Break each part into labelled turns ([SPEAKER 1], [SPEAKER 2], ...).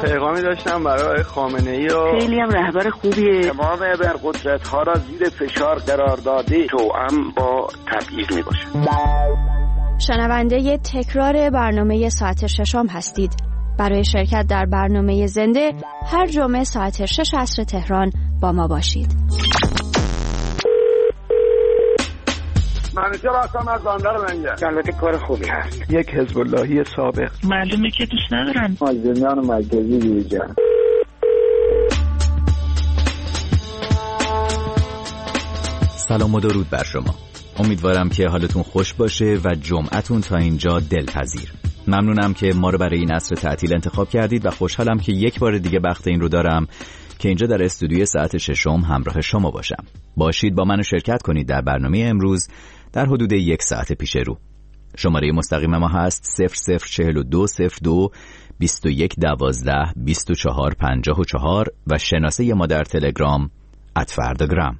[SPEAKER 1] پیغامی داشتم برای خامنه‌ای و
[SPEAKER 2] خیلی هم رهبر خوبیه.
[SPEAKER 3] تمام ابرقدرت‌ها را زیر فشار قرار داده، توأم با تبعیض میباشه.
[SPEAKER 4] شنونده تکرار برنامه ساعت ششم هستید. برای شرکت در برنامه زنده هر جمعه ساعت 6 عصر تهران با ما باشید.
[SPEAKER 3] منوچهر هستم از بندر منجر. البته کار خوبی هست.
[SPEAKER 1] یک حزب اللهی سابق.
[SPEAKER 2] معلومه که دوست ندارن.
[SPEAKER 3] مازدیان مرکزی دیجا.
[SPEAKER 5] سلام و درود بر شما. امیدوارم که حالتون خوش باشه و جمعتون تا اینجا دلپذیر. ممنونم که ما رو برای این عصر تعطیل انتخاب کردید و خوشحالم که یک بار دیگه بخت این رو دارم که اینجا در استودیوی ساعت ششم همراه شما باشم. باشید با من شرکت کنید در برنامه امروز در حدود یک ساعت پیش رو. شماره مستقیم ما هست 004202 2112 2454 و شناسه ما در تلگرام @فرداگرام.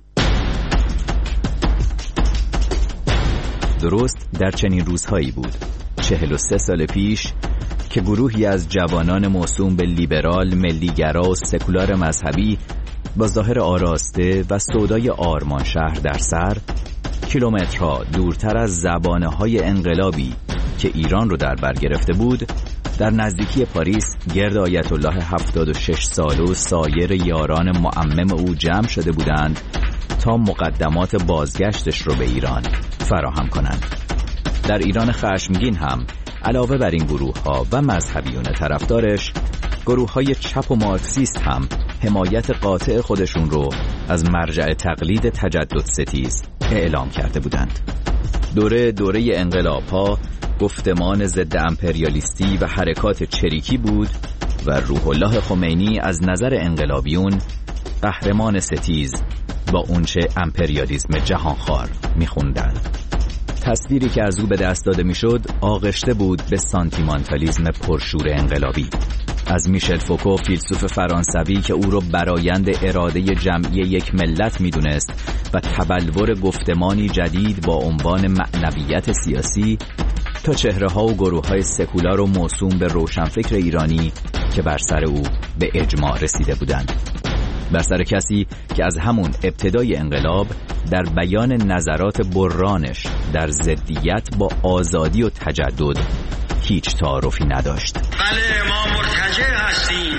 [SPEAKER 5] درست در چنین روزهایی بود 43 سال پیش که گروهی از جوانان موسوم به لیبرال، ملیگرا و سکولار مذهبی با ظاهر آراسته و سودای آرمان شهر در سر، کیلومترها دورتر از زبانه‌های انقلابی که ایران رو در بر گرفته بود، در نزدیکی پاریس گرد آیت الله 76 ساله و سایر یاران معمم او جمع شده بودند تا مقدمات بازگشتش رو به ایران فراهم کنند. در ایران خشمگین هم علاوه بر این گروه‌ها و مذهبیون طرفدارش، گروه‌های چپ و مارکسیست هم حمایت قاطع خودشون رو از مرجع تقلید تجدد ستیز اعلام کرده بودند. دوره انقلاب‌ها گفتمان ضد امپریالیستی و حرکات چریکی بود و روح الله خمینی از نظر انقلابیون قهرمان ستیز با اونچه امپریالیسم جهانخوار می‌خوندند. تصویری که از او به دست داده میشد آغشته بود به سانتیمانتالیسم پرشور انقلابی. از میشل فوکو، فیلسوف فرانسوی که او را برآیند اراده جمعی یک ملت میدونست و تبلور گفتمانی جدید با عنوان معنویت سیاسی، تا چهره‌ها و گروه‌های سکولار و موسوم به روشنفکر ایرانی که بر سر او به اجماع رسیده بودند. بر سر کسی که از همون ابتدای انقلاب در بیان نظرات برانش در ضدیت با آزادی و تجدد هیچ تعارفی نداشت.
[SPEAKER 6] بله، ما مرتجع هستیم،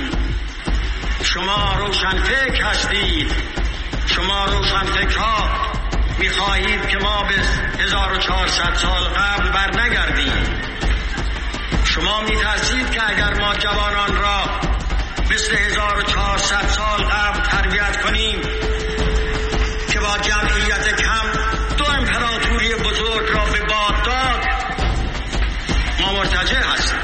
[SPEAKER 6] شما روشنفکر هستید، شما روشنفکرها میخواهید که ما به 1400 سال قبل بر نگردیم. شما میترسید که اگر ما جوانان را مثل 1400 سال قبل تربیت کنیم که با جمعیت کم 2 امپراتوری بزرگ را به باد داد، ما مرتجع هستیم.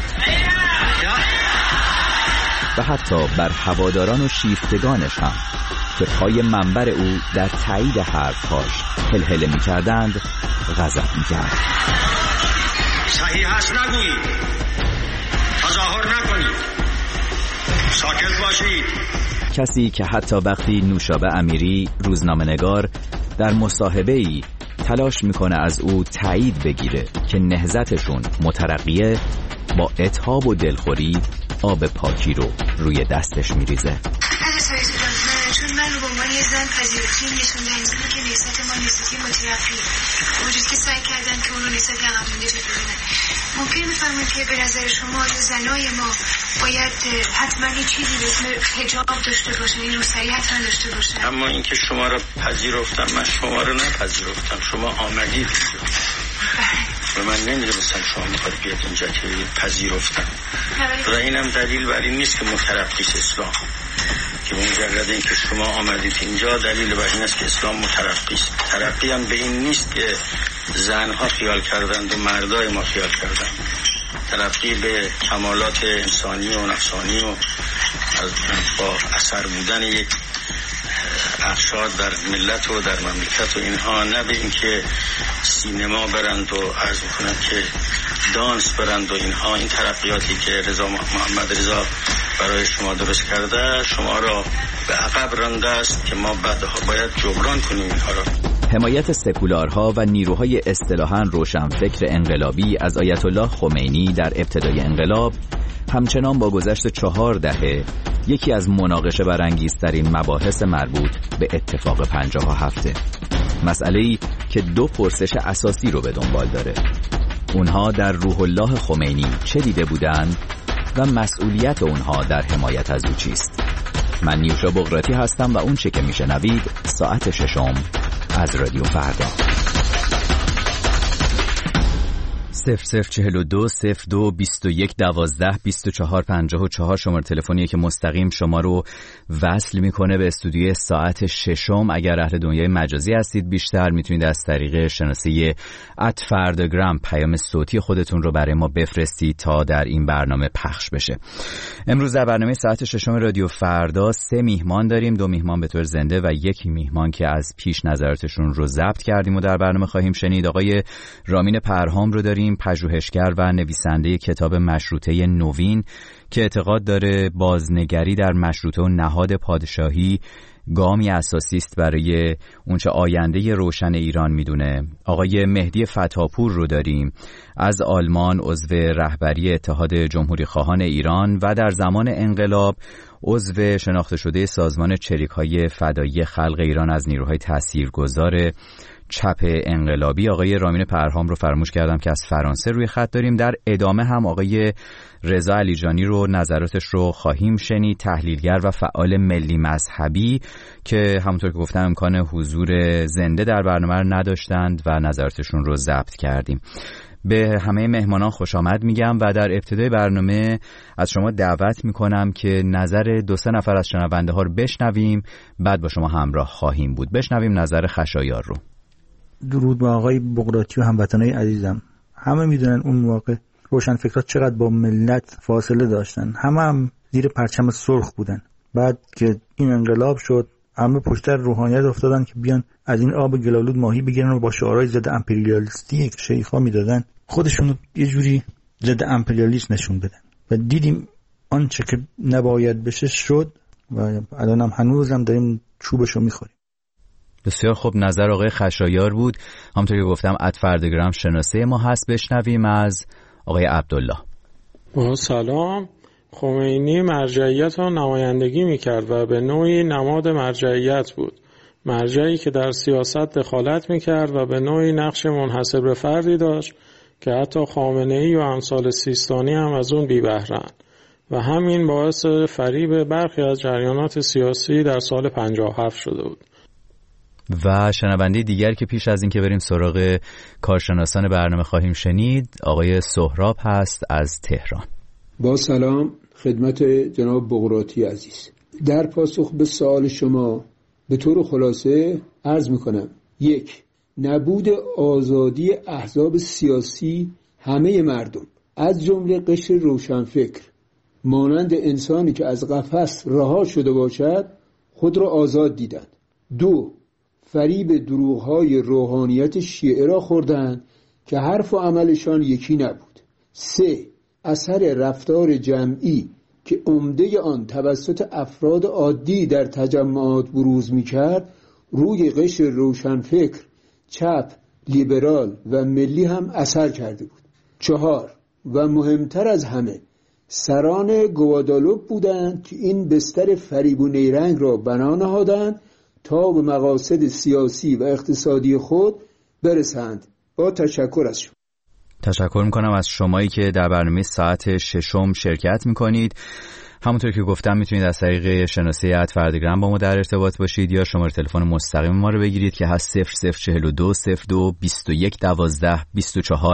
[SPEAKER 5] و حتی بر هواداران و شیفتگانش هم که پای منبر او در تایید حرفهاش هلهله می‌کردند غضب می‌کرد.
[SPEAKER 6] صحیح هست نگویید، تظاهر نکنید، ساکت باشید.
[SPEAKER 5] کسی که حتی وقتی نوشابه امیری، روزنامه‌نگار، در مصاحبه‌ای تلاش میکنه از او تایید بگیره که نهضتشون مترقیه، با اتهام و دلخوری آب پاکی رو روی دستش میریزه.
[SPEAKER 7] چون من رو به عنوان یه زن پذیرفتیم نشون دهنده که نهضت ما نهضتی مترقیه، وجود که سعی کردن که اون رو نهضت عقب مونده بدونن. ممکن میفهمید که به نظر شما زنای ما باید حتما یه چیزی به اسم حجاب داشته باشن، این روسری حتما داشته باشن.
[SPEAKER 6] اما اینکه شما رو پذیرفتم، من شما رو نپذیرفتم، شما آمدید و من نمیدونستم شما میخواد بیاد اینجا که پذیرفتم. و اینم دلیل بر این نیست که مترقیست اسلام، که مجرد این که شما آمدید اینجا دلیل بر این است که اسلام مترقیست. ترقی هم به این نیست که زنها خیال کردند و مردای ما خیال کردند. ترقی به کمالات انسانی و نفسانی و با اثر بودن یک افراد در ملت و در مملکت و اینها، نه به این که سینما برند و عرض میکنند که دانس برند و اینها. این ترقیاتی که محمد رضا برای شما درست کرده شما را به عقب رانده است که ما بعدها باید جبران کنیم اینها را.
[SPEAKER 5] حمایت سکولارها و نیروهای اصطلاحاً روشنفکر انقلابی از آیت الله خمینی در ابتدای انقلاب همچنان با گذشت 4 دهه یکی از مناقشه برانگیزترین مباحث مربوط به اتفاق 57 مسئله‌ای که 2 پرسش اساسی رو به دنبال داره. اونها در روح الله خمینی چه دیده بودند و مسئولیت اونها در حمایت از او چیست؟ من نیوشا بغراتی هستم و اون چه که میشنوید ساعت 6 از رادیو فردا. 0042 02 21 12 24 54 شماره تلفنیه که مستقیم شما رو وصل میکنه به استودیوی ساعت 6. اگر اهل دنیای مجازی هستید بیشتر میتونید از طریق شناسه @فرداگرام پیام صوتی خودتون رو برای ما بفرستید تا در این برنامه پخش بشه. امروز در برنامه ساعت 6 رادیو فردا 3 میهمان داریم، 2 میهمان به طور زنده و 1 میهمان که از پیش نظراتشون رو ضبط کردیم و در برنامه خواهیم شنید. آقای رامین پرهام رو داریم، پژوهشگر و نویسنده کتاب مشروطه نوین که اعتقاد داره بازنگری در مشروطه و نهاد پادشاهی گامی اساسی است برای اونچه آینده روشن ایران میدونه. آقای مهدی فتاپور رو داریم از آلمان، عضو رهبری اتحاد جمهوری خواهان ایران و در زمان انقلاب عضو شناخته شده سازمان چریک‌های فدایی خلق ایران از نیروهای تاثیرگذار چپ انقلابی. آقای رامین پرهام رو فراموش کردم که از فرانسه روی خط داریم. در ادامه هم آقای رضا علیجانی رو نظراتش رو خواهیم شنید، تحلیلگر و فعال ملی مذهبی که همونطور که گفتم امکان حضور زنده در برنامه رو نداشتند و نظراتشون رو ضبط کردیم. به همه مهمانان خوش آمد میگم و در ابتدای برنامه از شما دعوت میکنم که نظر 2-3 نفر از شنونده ها رو بشنویم، بعد با شما همراه خواهیم بود. بشنویم نظر خشایار رو.
[SPEAKER 8] درود به آقای بغراتی و هموطنای عزیزم. همه میدونن اون موقع روشنفکرها چقدر با ملت فاصله داشتن، هم زیر پرچم سرخ بودن. بعد که این انقلاب شد همه پشتر روحانیت افتادن که بیان از این آب گلالود ماهی بگیرن و با شعارهای ضد امپریالیستی که شیخ‌ها میدادن خودشونو یه جوری ضد امپریالیسم نشون بدن و دیدیم آنچه که نباید بشه شد و الانم هنوزم داریم چوبشو میخوریم.
[SPEAKER 5] بسیار خوب، نظر آقای خشایار بود. همونطور که گفتم @فرداگرام شناسه ما هست. بشنویم از آقای عبدالله.
[SPEAKER 9] سلام. خمینی مرجعیت را نمایندگی میکرد و به نوعی نماد مرجعیت بود، مرجعی که در سیاست دخالت میکرد و به نوعی نقش منحصر به فردی داشت که حتی خامنه‌ای و امثال سیستانی هم از اون بی بهره‌اند و همین باعث فریب برخی از جریانات سیاسی در سال 57 شده بود.
[SPEAKER 5] و شنونده دیگر که پیش از این که بریم سراغ کارشناسان برنامه خواهیم شنید آقای سهراب هست از تهران.
[SPEAKER 10] با سلام خدمت جناب بغراتی عزیز. در پاسخ به سوال شما به طور خلاصه عرض میکنم: 1. نبود آزادی احزاب سیاسی همه مردم از جمله قشر روشنفکر مانند انسانی که از قفس رها شده باشد خود را آزاد دیدند. 2. فریب دروغ‌های روحانیت شیعه را خوردند که حرف و عملشان یکی نبود. 3. اثر رفتار جمعی که عمده آن توسط افراد عادی در تجمعات بروز می‌کرد روی قشر روشنفکر، چپ، لیبرال و ملی هم اثر کرده بود. 4. و مهمتر از همه سران گوادالوپ بودند که این بستر فریب و نیرنگ را بنا نهادند تا به مقاصد سیاسی و اقتصادی خود برسند. با تشکر از شما.
[SPEAKER 5] تشکر میکنم از شمایی که در برنامه ساعت 6 شرکت میکنید. همونطور که گفتم میتونید از طریق شناسه @فرداگرام با ما در ارتباط باشید یا شماره تلفن مستقیم ما رو بگیرید که هست 0042 02 21 12 24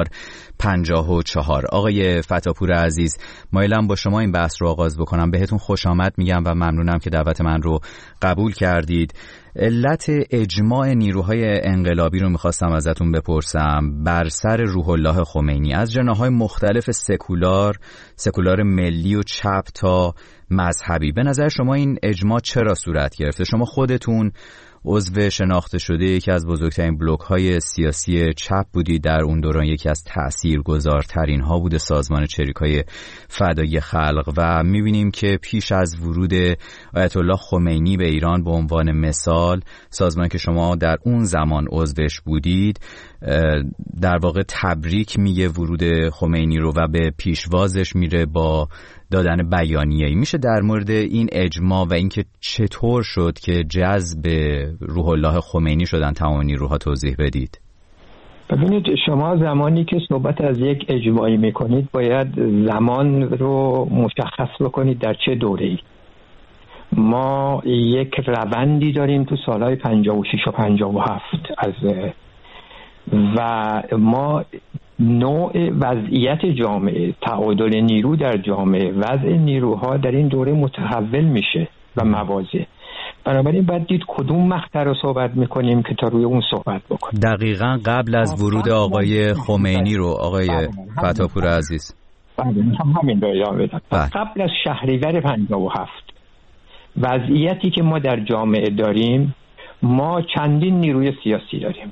[SPEAKER 5] 54. آقای فتاپور عزیز، مایلم با شما این بحث رو آغاز بکنم. بهتون خوش آمد میگم و ممنونم که دعوت من رو قبول کردید. علت اجماع نیروهای انقلابی رو میخواستم ازتون بپرسم بر سر روح الله خمینی از جناح‌های مختلف سکولار ملی و چپ تا مذهبی. به نظر شما این اجماع چرا صورت گرفته؟ شما خودتون عضو شناخته شده یکی از بزرگترین بلوک‌های سیاسی چپ بودید در اون دوران، یکی از تأثیرگذارترین ها بوده سازمان چریک‌های فدایی خلق و می‌بینیم که پیش از ورود آیت الله خمینی به ایران به عنوان مثال، سازمانی که شما در اون زمان عضوش بودید در واقع تبریک میگه ورود خمینی رو و به پیشوازش میره با دادن بیانیه‌ای. میشه در مورد این اجماع و اینکه چطور شد که جذب روح الله خمینی شدن تمام نیروها توضیح بدید؟
[SPEAKER 11] ببینید، شما زمانی که صحبت از یک اجماعی میکنید باید زمان رو مشخص بکنید در چه دوره‌ای. ما یک روندی داریم تو سالهای 56 و 57 و ما نوع وضعیت جامعه، تعادل نیرو در جامعه، وضع نیروها در این دوره متحول میشه و مواضع. بنابراین باید دید کدوم مقطع رو صحبت میکنیم که تا روی اون صحبت بکنیم.
[SPEAKER 5] دقیقاً قبل از ورود آقای خمینی رو آقای فتاپور عزیز
[SPEAKER 11] همین رو ادامه بدم. قبل از شهریور 57 وضعیتی که ما در جامعه داریم، ما چندین نیروی سیاسی داریم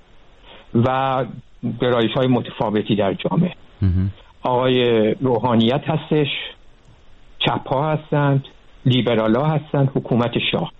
[SPEAKER 11] و گرایش‌های متفاوتی در جامعه. آقای روحانیت هستش، چپ‌ها هستند، لیبرال‌ها هستند، حکومت شاه.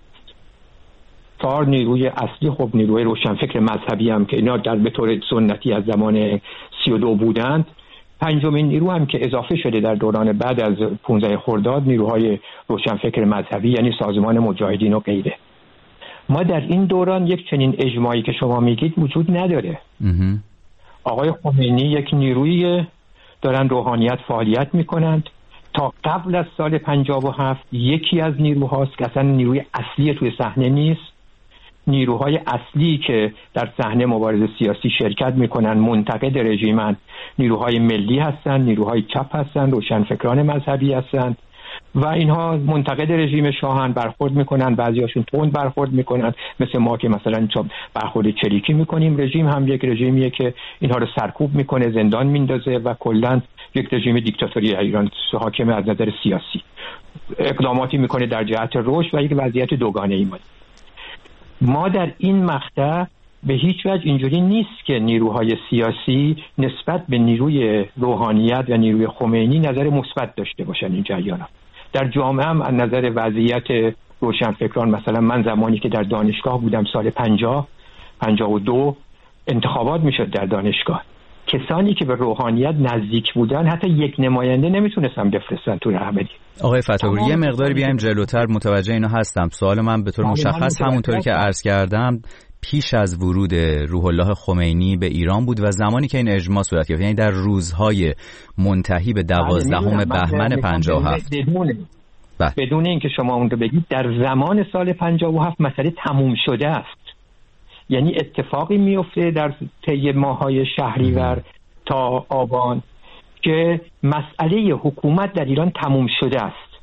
[SPEAKER 11] 4 نیروی اصلی خب نیروی روشنفکر مذهبی هم که اینا در به طور سنتی از زمان 32 بودند. 5مین نیرو هم که اضافه شده در دوران بعد از 15 خرداد، نیروهای روشنفکر مذهبی یعنی سازمان مجاهدین و غیره. ما در این دوران یک چنین اجماعی که شما میگید وجود نداره. آقای خمینی یک نیروی دارن روحانیت فعالیت میکنند. تا قبل از سال 57 یکی از نیروهاست که اصلا نیروی اصلی توی صحنه نیست. نیروهای اصلی که در صحنه مبارزه سیاسی شرکت میکنن، منتقد رژیمن، نیروهای ملی هستن، نیروهای چپ هستن، روشنفکران مذهبی هستن و اینها منتقد رژیم شاهن، برخورد میکنن، بعضیاشون تند برخورد میکنن، مثل ما که مثلا برخورد چریکی میکنیم. رژیم هم یک رژیمیه که اینها رو سرکوب میکنه، زندان میندازه و کلا یک رژیم دیکتاتوری ایران حاکم از نظر سیاسی. اقداماتی میکنه در جهت رشد و یک وضعیت دوگانه ای. ما در این مقطع به هیچ وجه اینجوری نیست که نیروهای سیاسی نسبت به نیروی روحانیت و نیروی خمینی نظر مثبت داشته باشن. این جریانات در جامعه هم از نظر وضعیت روشنفکران، مثلا من زمانی که در دانشگاه بودم سال 52 انتخابات میشد در دانشگاه، کسانی که به روحانیت نزدیک بودن حتی یک نماینده نمیتونستن بفرستن تو رهبری.
[SPEAKER 5] آقای فتاپور یه مقداری بیایم جلوتر، متوجه اینا هستم. سوال من به طور مشخص همونطوری که عرض کردم پیش از ورود روح الله خمینی به ایران بود و زمانی که این اجماع صورت گرفت، یعنی در روزهای منتهی به 12 بهمن 57.
[SPEAKER 11] بدون اینکه شما اون رو بگید، در زمان سال 57 مسئله تموم شده است. یعنی اتفاقی میفته در طی ماهای شهریور تا آبان که مسئله حکومت در ایران تموم شده است.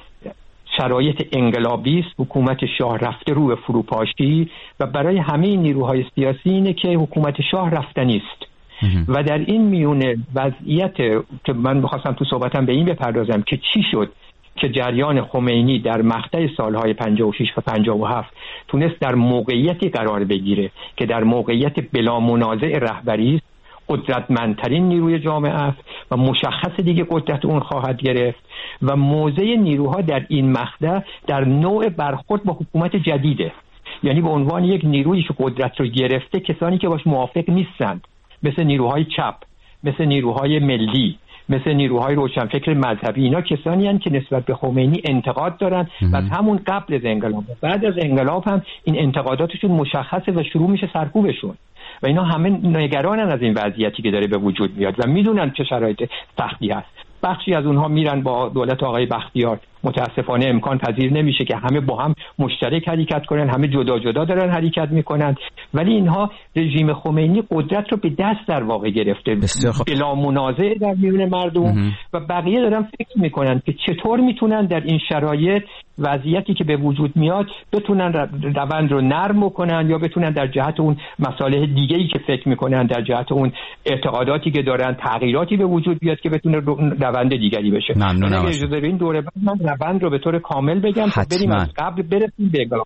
[SPEAKER 11] شرایط انقلابی است، حکومت شاه رفته رو به فروپاشی و برای همه نیروهای سیاسی اینه که حکومت شاه رفتنی است. و در این میونه وضعیت که من بخواستم تو صحبتم به این بپردازم که چی شد که جریان خمینی در مقطع سالهای 56 و 57 تونست در موقعیتی قرار بگیره که در موقعیت بلا منازع رهبری است، قدرتمندترین نیروی جامعه است و مشخص دیگه قدرت اون خواهد گرفت و موضع نیروها در این مقطع در نوع برخورد با حکومت جدیده. یعنی به عنوان یک نیرویی که قدرت رو گرفته، کسانی که باش موافق نیستند، مثل نیروهای چپ، مثل نیروهای ملی، مثل نیروهای روشنفکر مذهبی، اینا کسانی هستند که نسبت به خمینی انتقاد دارن و از همون قبل از انقلاب، بعد از انقلاب هم این انتقاداتشون مشخصه و شروع میشه سرکوبشون و اینا همه نگرانن از این وضعیتی که داره به وجود میاد و میدونن چه شرایط سختی هست. بخشی از اونها میرن با دولت آقای بختیار، متاسفانه امکان پذیر نمیشه که همه با هم مشترک حرکت کنن، همه جدا جدا دارن حرکت میکنن، ولی اینها رژیم خمینی قدرت رو به دست در واقع گرفته بلا منازع در میون مردم و بقیه دارن فکر میکنن که چطور میتونن در این شرایط وضعیتی که به وجود میاد بتونن روند رو نرم کنن یا بتونن در جهت اون مصالح دیگه‌ای که فکر میکنن، در جهت اون اعتقاداتی که دارن تغییراتی به وجود بیاد که بتونه روند دیگری بشه.
[SPEAKER 5] ممنونم.
[SPEAKER 11] اجازه بدین دوره بعد من روند رو به طور کامل بگم تا بریم از قبل برسیم به انقلاب.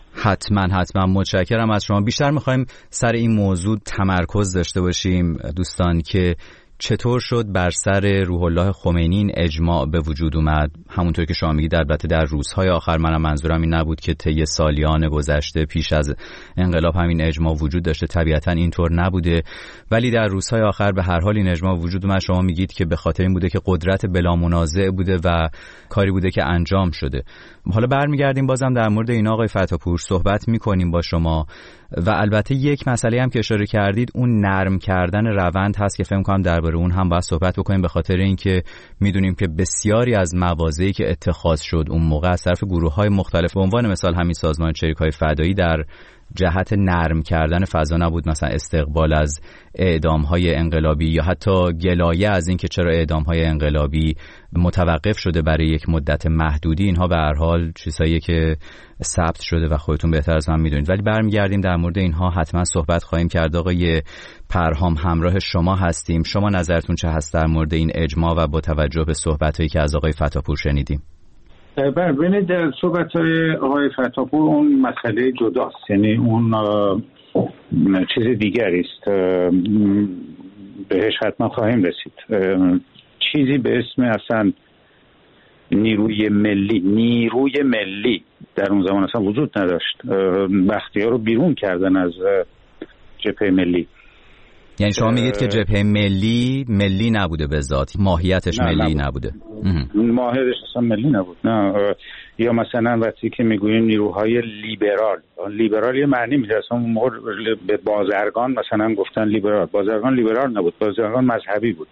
[SPEAKER 5] حتما متشکرم از شما. بیشتر می‌خوایم سر این موضوع تمرکز داشته باشیم دوستان که چطور شد بر سر روح الله خمینی این اجماع به وجود اومد؟ همونطور که شما میگید البته در روزهای آخر، منم منظورم این نبود که طی سالیان گذشته پیش از انقلاب همین اجماع وجود داشته، طبیعتا اینطور نبوده، ولی در روزهای آخر به هر حال این اجماع وجود اومد. شما میگید که به خاطر این بوده که قدرت بلا منازع بوده و کاری بوده که انجام شده. حالا برمیگردیم بازم در مورد این آقای فتاپور صحبت میکنیم با شما و البته یک مسئله هم که اشاره کردید اون نرم کردن روند هست که فکر کنم درباره اون هم باید صحبت بکنیم، به خاطر اینکه میدونیم که بسیاری از مواضعی که اتخاذ شد اون موقع از طرف گروه‌های مختلف، به عنوان مثال همین سازمان چریک‌های فدایی، در جهت نرم کردن فضا نبود، مثلا استقبال از اعدام‌های انقلابی یا حتی گلایه از اینکه چرا اعدام‌های انقلابی متوقف شده برای یک مدت محدودی. اینها به هر حال چیزاییه که ثبت شده و خودتون بهتر از من میدونید، ولی برمیگردیم در مورد اینها حتما صحبت خواهیم کرد. آقای پرهام همراه شما هستیم، شما نظرتون چه هست در مورد این اجماع و با توجه به صحبت‌هایی که از آقای فتاپور شنیدیم؟
[SPEAKER 12] ببینید در صحبت‌های آقای فتاپور اون مسئله جداست، یعنی اون چیز دیگری است، بهش حتما خواهیم رسید. چیزی به اسم اصلا نیروی ملی در اون زمان اصلا وجود نداشت. بختیار رو بیرون کردن از جبهه ملی.
[SPEAKER 5] یعنی شما میگید که جبهه ملی نبوده به ذات، ماهیتش ملی نبوده.
[SPEAKER 12] ماهیتش اصلا ملی نبود. نه. یا مثلا وقتی که میگوییم نیروهای لیبرال یه معنی میده، اصلا اون موقع به بازرگان مثلا گفتن لیبرال، بازرگان لیبرال نبود، بازرگان مذهبی بود.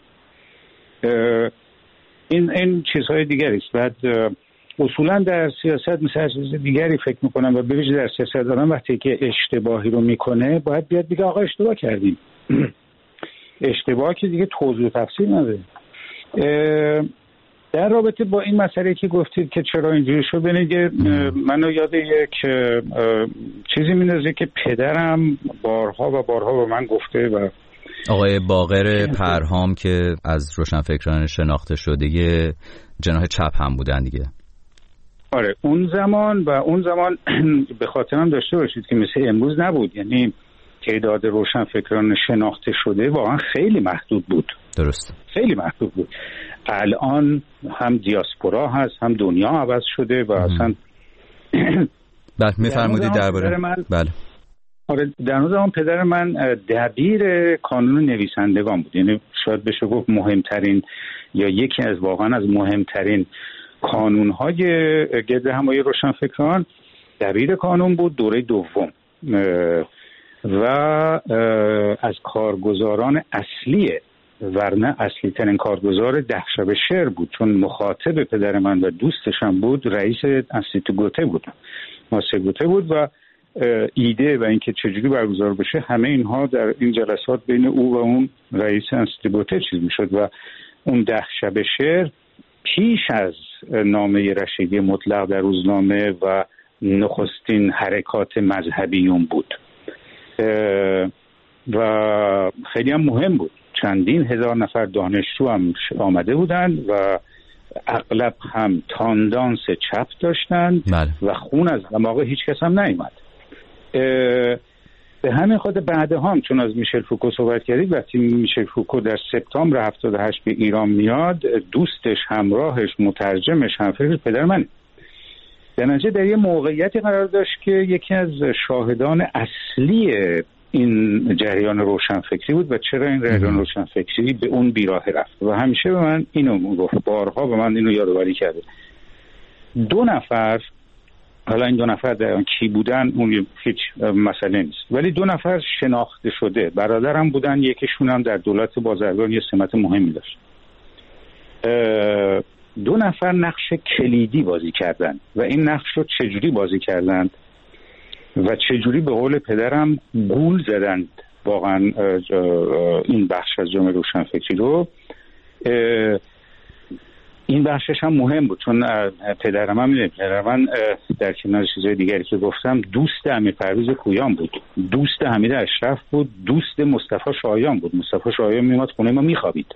[SPEAKER 12] این چیزهای دیگری است. بعد اصولا در سیاست مثل چیز دیگری فکر میکنم و به ویژه در سیاست آدم وقتی که اشتباهی رو میکنه باید بیاد بگه آقا اشتباه کردیم. اشتباه که دیگه توضیح و تفسیر نداره. در رابطه با این مسئله که گفتید که چرا اینجوری شد، ببینید منو یاد یک چیزی میندازه که پدرم بارها با من گفته و
[SPEAKER 5] آقای باقر پرهام که از روشنفکران شناخته شده جناح چپ هم بودن دیگه.
[SPEAKER 12] آره اون زمان به خاطرم داشته باشید که مثل امروز نبود، یعنی تعداد روشنفکران شناخته شده واقعا خیلی محدود بود.
[SPEAKER 5] درست،
[SPEAKER 12] خیلی محدود بود. الان هم دیاسپورا هست، هم دنیا عوض شده و اصلا
[SPEAKER 5] بله میفرمودید درباره بله.
[SPEAKER 12] آره در اون زمان پدر من دبیر کانون نویسندگان بود، یعنی شاید بشه گفت مهمترین یا یکی از واقعا از مهمترین کانون‌های گرد همایی روشنفکران دبیر کانون بود دوره دوم و از کارگزاران اصلیه، ورنه اصلی ترین کارگزار دهشب شعر بود، چون مخاطب پدر من و دوستش هم بود، رئیس انستیتو گوته بود، ماسه گوته بود و ایده و اینکه چجوری برگزار بشه همه اینها در این جلسات بین او و اون رئیس انستیتو گوته چیز میشد و اون دهشب شعر پیش از نامه رشیدی مطلق در روزنامه و نخستین حرکات مذهبیون بود و خیلی هم مهم بود. چندین هزار نفر دانشجو هم آمده بودند و اغلب هم تاندانس چپ داشتند و خون از دماغ هیچ کس هم نیامد. به همین خاطر بعدها هم چون از میشل فوکو صحبت کردید، وقتی میشل فوکو در سپتامبر 78 به ایران میاد، دوستش، همراهش، مترجمش، همفکرش پدر من در نتیجه در یه موقعیتی قرار داشت که یکی از شاهدان اصلی این جریان روشنفکری بود و چرا این جریان روشنفکری به اون بیراه رفت و همیشه به من اینو گفت، بارها به من اینو یادآوری کرده. 2 نفر، حالا این 2 نفر در اون کی بودن اون هیچ مسئله نیست، ولی 2 نفر شناخته شده برادرم بودن، یکیشون هم در دولت بازرگان یه سمت مهمی داشت. 2 نفر نقش کلیدی بازی کردن و این نقش رو چجوری بازی کردند و چجوری به قول پدرم گول زدند واقعا این بخش از جامعه روشنفکری رو. این بخشش هم مهم بود چون پدر من در کنار چیزهای دیگری که گفتم دوست امیر پرویز پویان بود، دوست حمید اشرف بود، دوست مصطفی شایان بود. مصطفی شایان میومد خونه ما میخوابید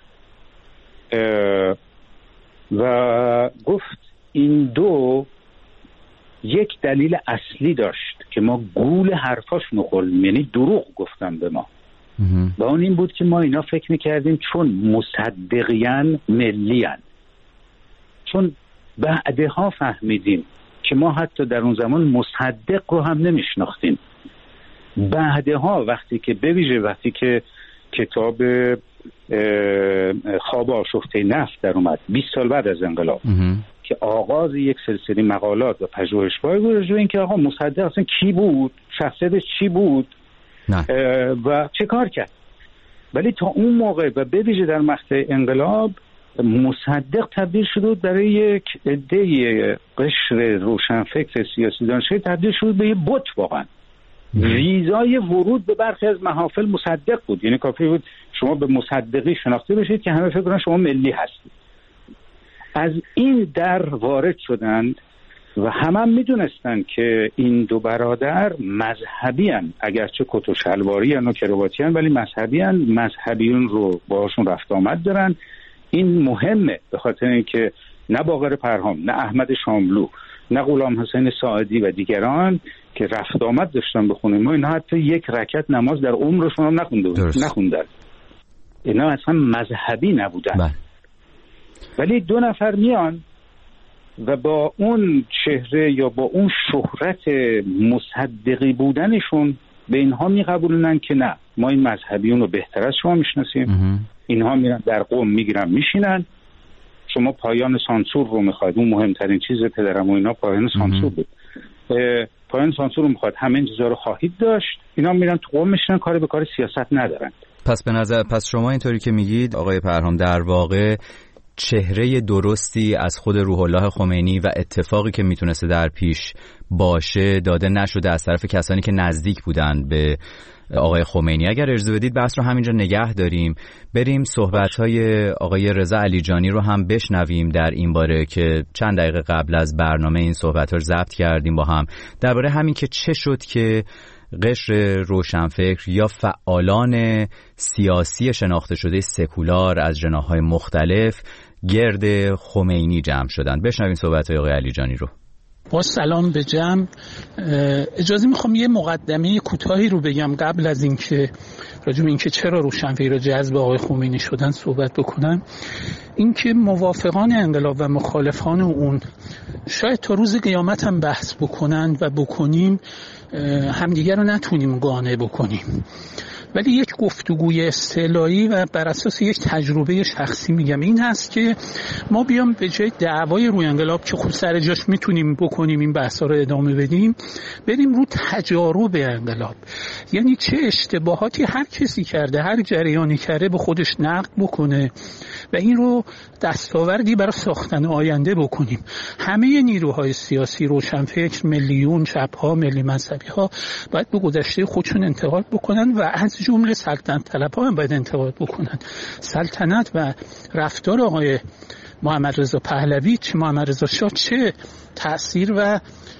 [SPEAKER 12] و گفت این 2 یک دلیل اصلی داشت که ما گول حرفاشونو خوردیم، یعنی دروغ گفتن به ما. و اون این بود که ما اینا فکر میکردیم چون مصدقیان ملیان، چون بعدها فهمیدیم که ما حتی در اون زمان مصدق رو هم نمیشناختیم. بعدها وقتی که بویژه وقتی که کتاب خواب آشفته نفت در اومد 20 سال بعد از انقلاب که آغاز یک سلسله مقالات و پژوهش‌های بود راجع به اینکه آقا مصدق اصلا کی بود، شخصیت چی بود و چه کار کرد. ولی تا اون موقع و به ویژه در مقطع انقلاب مصدق تبدیل شده برای یک عده قشر روشنفکر سیاسی دانشجوی تبدیل شده به یه بت. واقعا ویزای ورود به برخی از محافل مصدق بود. یعنی کافی بود شما به مصدقی شناخته بشید که همه فکر کنن شما ملی هستید. از این در وارد شدند و همه میدونستن که این دو برادر مذهبی هن، اگرچه کت و شلواری هن و کرواتی هن، ولی مذهبی هن. مذهبیون رو باشون رفت آمد دارن. این مهمه به خاطر اینکه نه باقر پرهام، نه احمد شاملو، نه غلام حسین ساعدی و دیگران که رفت آمد داشتن بخونیم، ما اینا حتی یک رکعت نماز در عمرشون هم نخوندن. اینا اصلا مذهبی نبودن. ولی دو نفر میان و با اون چهره یا با اون شهرت مصدقی بودنشون به اینها میقبولونن که نه، ما این مذهبیون رو بهتر از شما میشناسیم. اینها میرن در قم میگیرن میشینن، شما پایان سانسور رو میخواید. اون مهمترین چیز پدرم و اینا پایان سانسور بود. پایان سانسور رو میخواید، همه این چیزا رو خواهید داشت. اینا میرن تو قم میشینن، کاری به کار سیاست ندارن.
[SPEAKER 5] پس شما اینطوری که میگید آقای پرهام در واقع چهره درستی از خود روح الله خمینی و اتفاقی که میتونسته در پیش باشه داده نشده از طرف کسانی که نزدیک بودن به آقای خمینی. اگر اجازه بدید بحث رو همینجا نگه داریم، بریم صحبت‌های آقای رضا علیجانی رو هم بشنویم در این باره که چند دقیقه قبل از برنامه این صحبت‌ها رو ضبط کردیم با هم، درباره همین که چه شد که قشر روشنفکر یا فعالان سیاسی شناخته شده سکولار از جناح‌های مختلف گرد خمینی جمع شدن. بشنویم صحبت‌های آقای علیجانی رو.
[SPEAKER 13] با سلام به جمع. اجازه میخوام یه مقدمه کوتاهی رو بگم قبل از اینکه راجع به اینکه چرا روشنفکرها جذب آقای خمینی شدن صحبت بکنم. اینکه موافقان انقلاب و مخالفان اون شاید تا روز قیامت هم بحث بکنن و بکنیم همدیگر رو نتونیم قانع بکنیم، ولی یک گفتگوی اصطلاحی و بر اساس یک تجربه شخصی میگم این هست که ما بیام به جای دعوای روی انقلاب که خود سر جاش میتونیم بکنیم این بحثا رو ادامه بدیم، بریم رو تجارب انقلاب. یعنی چه اشتباهاتی هر کسی کرده، هر جریانی کرده به خودش نقد بکنه و این رو دستاوردی برای ساختن آینده بکنیم. همه نیروهای سیاسی، روشنفکر، ملیون، چپ‌ها، ملی مذهبی‌ها باید به گذشته خودشون انتقاد بکنن و از جمله سلطنت طلب‌ها هم باید انتقاد بکنن. سلطنت و رفتار آقای محمد رضا پهلوی، چه محمد رضا شاه، چه تأثیر و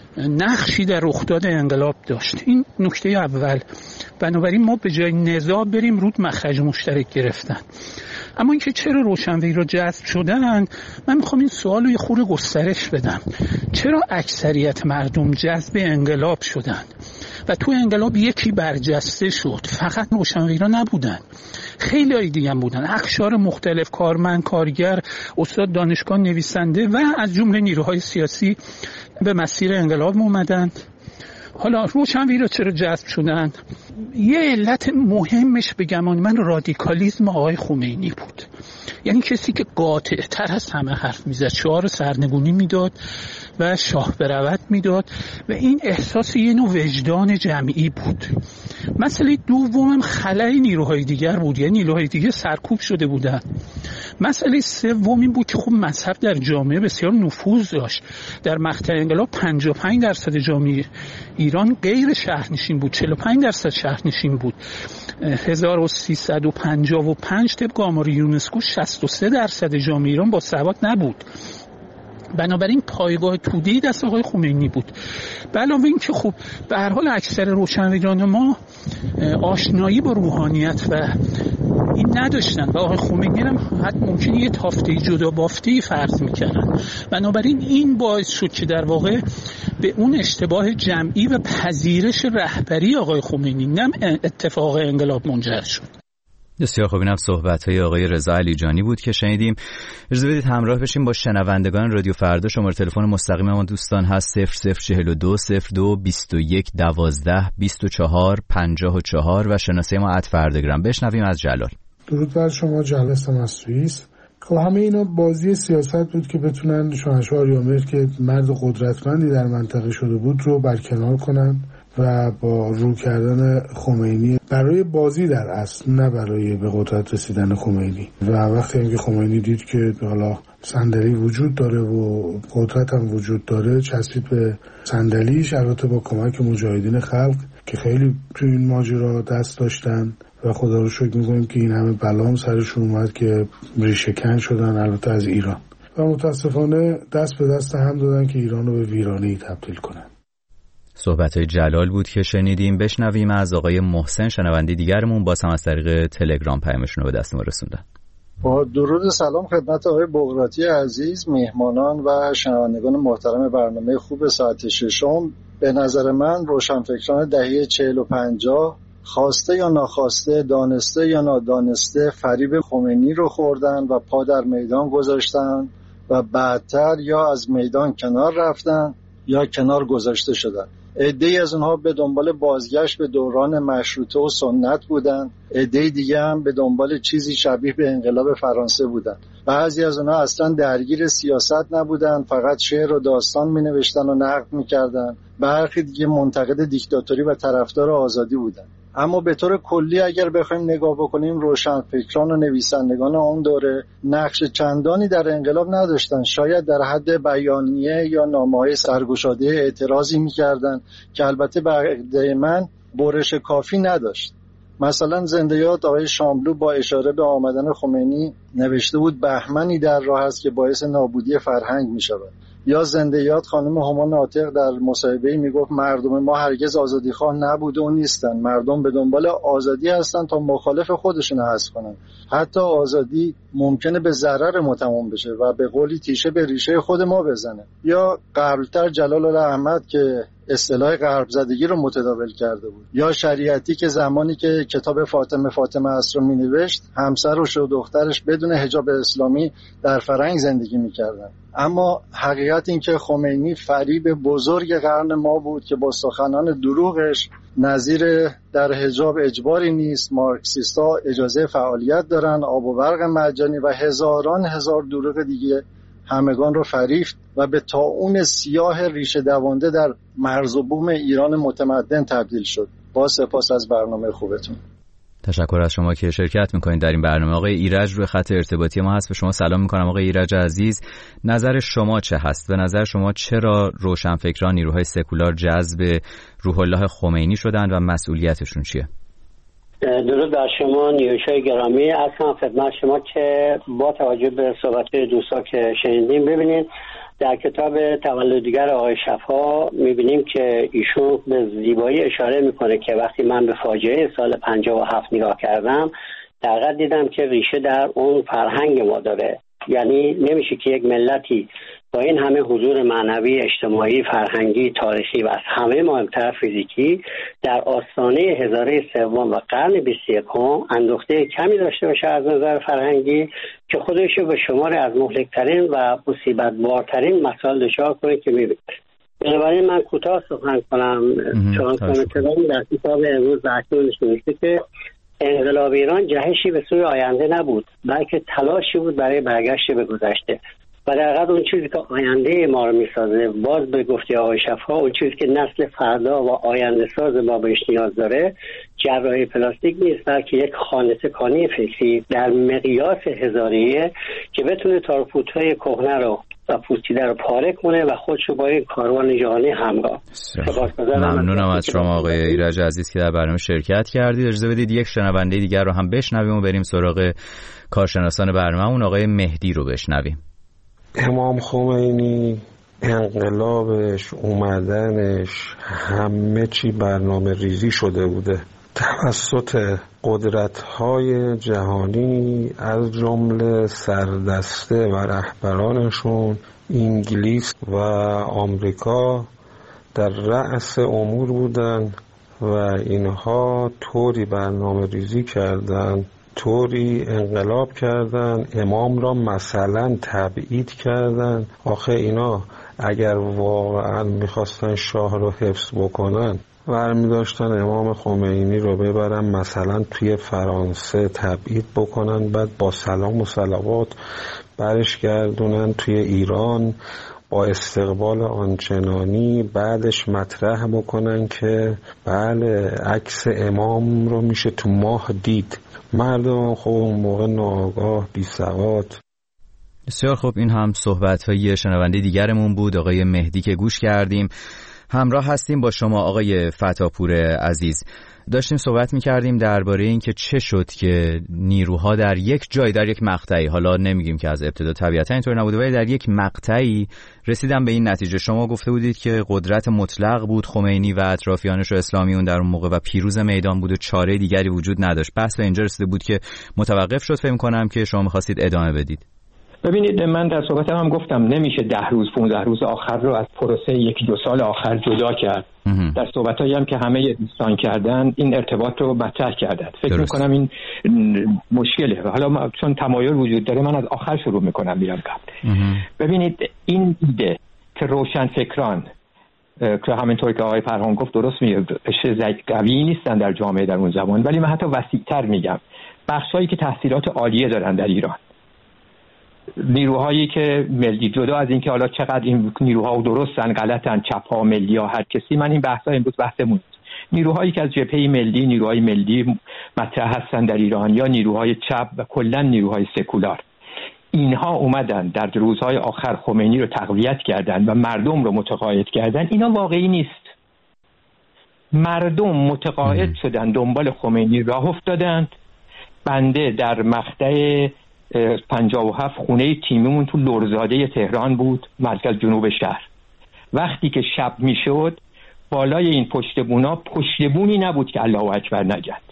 [SPEAKER 13] نقشی در رخداد انقلاب داشت. این نکته اول. بنابراین ما به جای نزاع بریم رود مخرج مشترک گرفتن. اما اینکه چرا روشنفکرها جذب شدن، من میخوام این سوال رو یه خورده گسترش بدم. چرا اکثریت مردم جذب انقلاب شدن و تو انقلاب یکی برجسته شد؟ فقط روشنفکرها نبودن، خیلی های دیگه هم بودن، اقشار مختلف، کارمند، کارگر، استاد دانشگاه، نویسنده و از جمله نیروهای سیاسی به مسیر انقلاب اومدن. حالا روشنفکرها چرا جذب شدن؟ یه علت مهمش بگم من رادیکالیسم آقای خمینی بود. یعنی کسی که قاطع تر از همه حرف میزد، شعار سرنگونی میداد و شاه برود میداد و این احساس یه نوع وجدان جمعی بود. مسئله دومم خلای نیروهای دیگر بود، یعنی نیروهای دیگر سرکوب شده بودن. مسئله سوم این بود که خب مذهب در جامعه بسیار نفوذ داشت. در مقطع انقلاب 55% جامعه ایران غیر شهرنشین بود، 45% شهرنشین بود. 1355 طبق آمار یونسکو 63% جامعه ایران با سواد نبود. بنابراین پایگاه توده‌ای دست آقای خمینی بود. به علاوه این که خب به هر حال اکثر روشنفکران ما آشنایی با روحانیت و خمینی نداشتن و آقای خمینی هم حتی ممکنه یه تافته جدا بافته فرض میکردن. بنابراین این باعث شد که در واقع به اون اشتباه جمعی و پذیرش رهبری آقای خمینی نه اتفاق انقلاب منجر شد.
[SPEAKER 5] بسیار خوب، اینم صحبت‌های آقای رضا علیجانی بود که شنیدیم. اجازه بدید همراه بشیم با شنوندگان رادیو فردا. شماره تلفن مستقیم ما دوستان هست 0042 02 21 12 24 54 و شناسه ما @فرداگرام. بشنویم از جلال.
[SPEAKER 14] درود بر شما، جلال هستم از سوئیس. خب همه اینا بازی سیاست بود که بتونن شاهنشاه آریامهر که مرد قدرتمندی در منطقه شده بود رو برکنار کنن و با رو کردن خمینی برای بازی در اصل، نه برای به قدرت رسیدن خمینی. و وقتی هم که خمینی دید که حالا صندلی وجود داره و قدرت هم وجود داره، چسبید به صندلیش، البته با کمک مجاهدین خلق که خیلی تو این ماجرا دست داشتن و خدا رو شکر می‌کنیم که این همه بلام سرشون اومد که ریشه کن شدن، البته از ایران، و متاسفانه دست به دست هم دادن که ایران رو به ویرانی تبدیل کنن.
[SPEAKER 5] صحبت‌های جلال بود که شنیدیم. بشنویم از آقای محسن، شنونده دیگرمون، باز هم از طریق تلگرام پیامشون رو به دست ما رسوندن.
[SPEAKER 15] با درود سلام خدمت آقای بغراتی عزیز، میهمانان و شنوندگان محترم برنامه خوب ساعت ششم. به نظر من روشنفکران دهه 40 و 50 خواسته یا ناخواسته، دانسته یا نادانسته فریب خمینی رو خوردن و پا در میدان گذاشتن و بعدتر یا از میدان کنار رفتن یا کنار گذاشته شدن. عده‌ای از اونها به دنبال بازگشت به دوران مشروطه و سنت بودن، عده‌ای دیگه هم به دنبال چیزی شبیه به انقلاب فرانسه بودن. بعضی از اونها اصلا درگیر سیاست نبودن، فقط شعر و داستان می‌نوشتن و نقد می‌کردن. برخی دیگه منتقد دیکتاتوری و طرفدار آزادی بودن. اما به طور کلی اگر بخوایم نگاه بکنیم، روشنفکران و نویسندگان اون دوره نقش چندانی در انقلاب نداشتن. شاید در حد بیانیه یا نامه‌های سرگشاده اعتراضی می‌کردن که البته به عقیده من برش کافی نداشت. مثلا زنده یاد آقای شاملو با اشاره به آمدن خمینی نوشته بود بهمنی در راه است که باعث نابودی فرهنگ می‌شود. یا زنده یاد خانم هما ناطق در مصاحبه‌ای میگفت مردم ما هرگز آزادیخواه نبوده و نیستن، مردم به دنبال آزادی هستن تا مخالف خودشون حذف کنن. حتی آزادی ممکنه به ضرر ما تمام بشه و به قولی تیشه به ریشه خود ما بزنه. یا قبلتر جلال الاحمد که اصطلاح غرب زدگی رو متداول کرده بود، یا شریعتی که زمانی که کتاب فاطمه است رو مینوشت، همسر و دخترش بدون حجاب اسلامی در فرنگ زندگی میکردن. اما حقیقت این که خمینی فریب بزرگ قرن ما بود که با سخنان دروغش نظیر در حجاب اجباری نیست، مارکسیستا اجازه فعالیت دارن، آب و برق مجانی و هزاران هزار دروغ دیگه همگان رو فریفت و به طاعون سیاه ریشه دوانده در مرز و بوم ایران متمدن تبدیل شد. با سپاس از برنامه خوبتون.
[SPEAKER 5] تشکر از شما که شرکت میکنید در این برنامه. آقای ایرج روی خط ارتباطی ما هست. به شما سلام میکنم آقای ایرج عزیز. نظر شما چه هست؟ به نظر شما چرا روشنفکران نیروهای سکولار جذب روح الله خمینی شدند و مسئولیتشون چیه؟
[SPEAKER 16] درود بر شما نیوشای گرامی. اصلا خدمت شما که با توجه به صحبت‌های دوستا که شنیدیم، ببینید در کتاب تولدگر آقای شفا میبینیم که ایشون به زیبایی اشاره میکنه که وقتی من به فاجعه سال 57 نگاه کردم، در حقیقت دیدم که ریشه در اون فرهنگ ما داره. یعنی نمیشه که یک ملتی با این همه حضور معنوی، اجتماعی، فرهنگی، تاریخی و از همه مهمتر فیزیکی در آستانه هزاره سوم و قرن 21 اندوخته کمی داشته باشه از نظر فرهنگی که خودش رو به شمار از مهلکترین و مصیبت بارترین مسائل دچار کنه که میبینید. بنابراین من کوتاه سخن کنم. چون در کتاب امروز اکنون نوشته که انقلاب ایران جهشی به سوی آینده نبود، بلکه تلاشی بود برای برگشت به گذشته. و در حقیقت اون چیزی که آینده ما رو میسازه، باز به گفته آقای شفا، اون چیزی که نسل فردا و آینده ساز ما بهش نیاز داره جراحی پلاستیک نیست، بلکه یک خانه‌سکانی فکری در مقیاس هزاریه که بتونه تارپوت‌های کهنه رو و پوسیده رو پاره کنه و خودش رو با این کاروان جهانی همراه.
[SPEAKER 5] ممنونم از شما آقای ایرج عزیز که در برنامه شرکت کردید. اجازه بدید یک شنونده دیگر رو هم بشنویم و بریم سراغ کارشناسان برنامه‌مون. آقای مهدی رو بشنویم.
[SPEAKER 17] امام خمینی، انقلابش، اومدنش، همه چی برنامه ریزی شده بوده. توسط قدرت‌های جهانی از جمله سردسته و رهبرانشون انگلیس و آمریکا در رأس امور بودن و اینها طوری برنامه ریزی کردن، طوری انقلاب کردن، امام را مثلا تبعید کردن. آخه اینا اگر واقعا میخواستن شاه رو حفظ بکنن برمی داشتن امام خمینی رو ببرن مثلا توی فرانسه تبعید بکنن، بعد با سلام و صلوات برش گردونن توی ایران با استقبال آنچنانی، بعدش مطرح بکنن که بله عکس امام رو میشه تو ماه دید. مردم خب اون موقع ناآگاه بی سواد.
[SPEAKER 5] بسیار خب، این هم صحبت‌های شنونده دیگرمون بود، آقای مهدی که گوش کردیم. همراه هستیم با شما آقای فتاپور عزیز. داشتیم صحبت می‌کردیم درباره این که چه شد که نیروها در یک جای، در یک مقطعی، حالا نمیگیم که از ابتدا طبیعتا اینطور نبوده، ولی در یک مقطعی رسیدن به این نتیجه. شما گفته بودید که قدرت مطلق بود خمینی و اطرافیانش و اسلامیون در اون موقع و پیروز میدان بود و چاره دیگری وجود نداشت. بحث به اینجا رسیده بود که متوقف شد. فکر کنم که شما می‌خواستید ادامه بدید.
[SPEAKER 11] ببینید، من در صحبتم هم گفتم نمیشه 10 روز 15 روز آخر رو از پروسه 1-2 سال آخر جدا کرد. در صحبتایی هم که همه دوستان کردن این ارتباط رو مطرح کردن. فکر میکنم این مشکله. حالا چون تمایل وجود داره من از آخر شروع میکنم میرم قبل. ببینید، این ایده که روشن فکران که همینطور که آقای فرهان گفت درست میگه قوی نیستن در جامعه در اون زمان، ولی من حتی وسیع‌تر میگم بخشایی که تحصیلات عالیه دارن در ایران، نیروهایی که ملی، جدا از این که حالا چقدر این نیروها درستن غلطن، چپ‌ها ملی‌ها هر کسی، من این بحثا امروز بحثمون نیروهایی که از جبهه ملی، نیروهای ملی مطرح هستن در ایران یا نیروهای چپ و کلا نیروهای سکولار، اینها اومدن در روزهای آخر خمینی رو تقویت کردن و مردم رو متقاعد کردن. اینا واقعی نیست. مردم متقاعد شدن، دنبال خمینی راه افتادند. بنده در مقطع 57 خونه تیمیمون تو لرزاده تهران بود، مرکز جنوب شهر. وقتی که شب میشد بالای این پشتبونا پشتبونی نبود که الله اکبر نگد.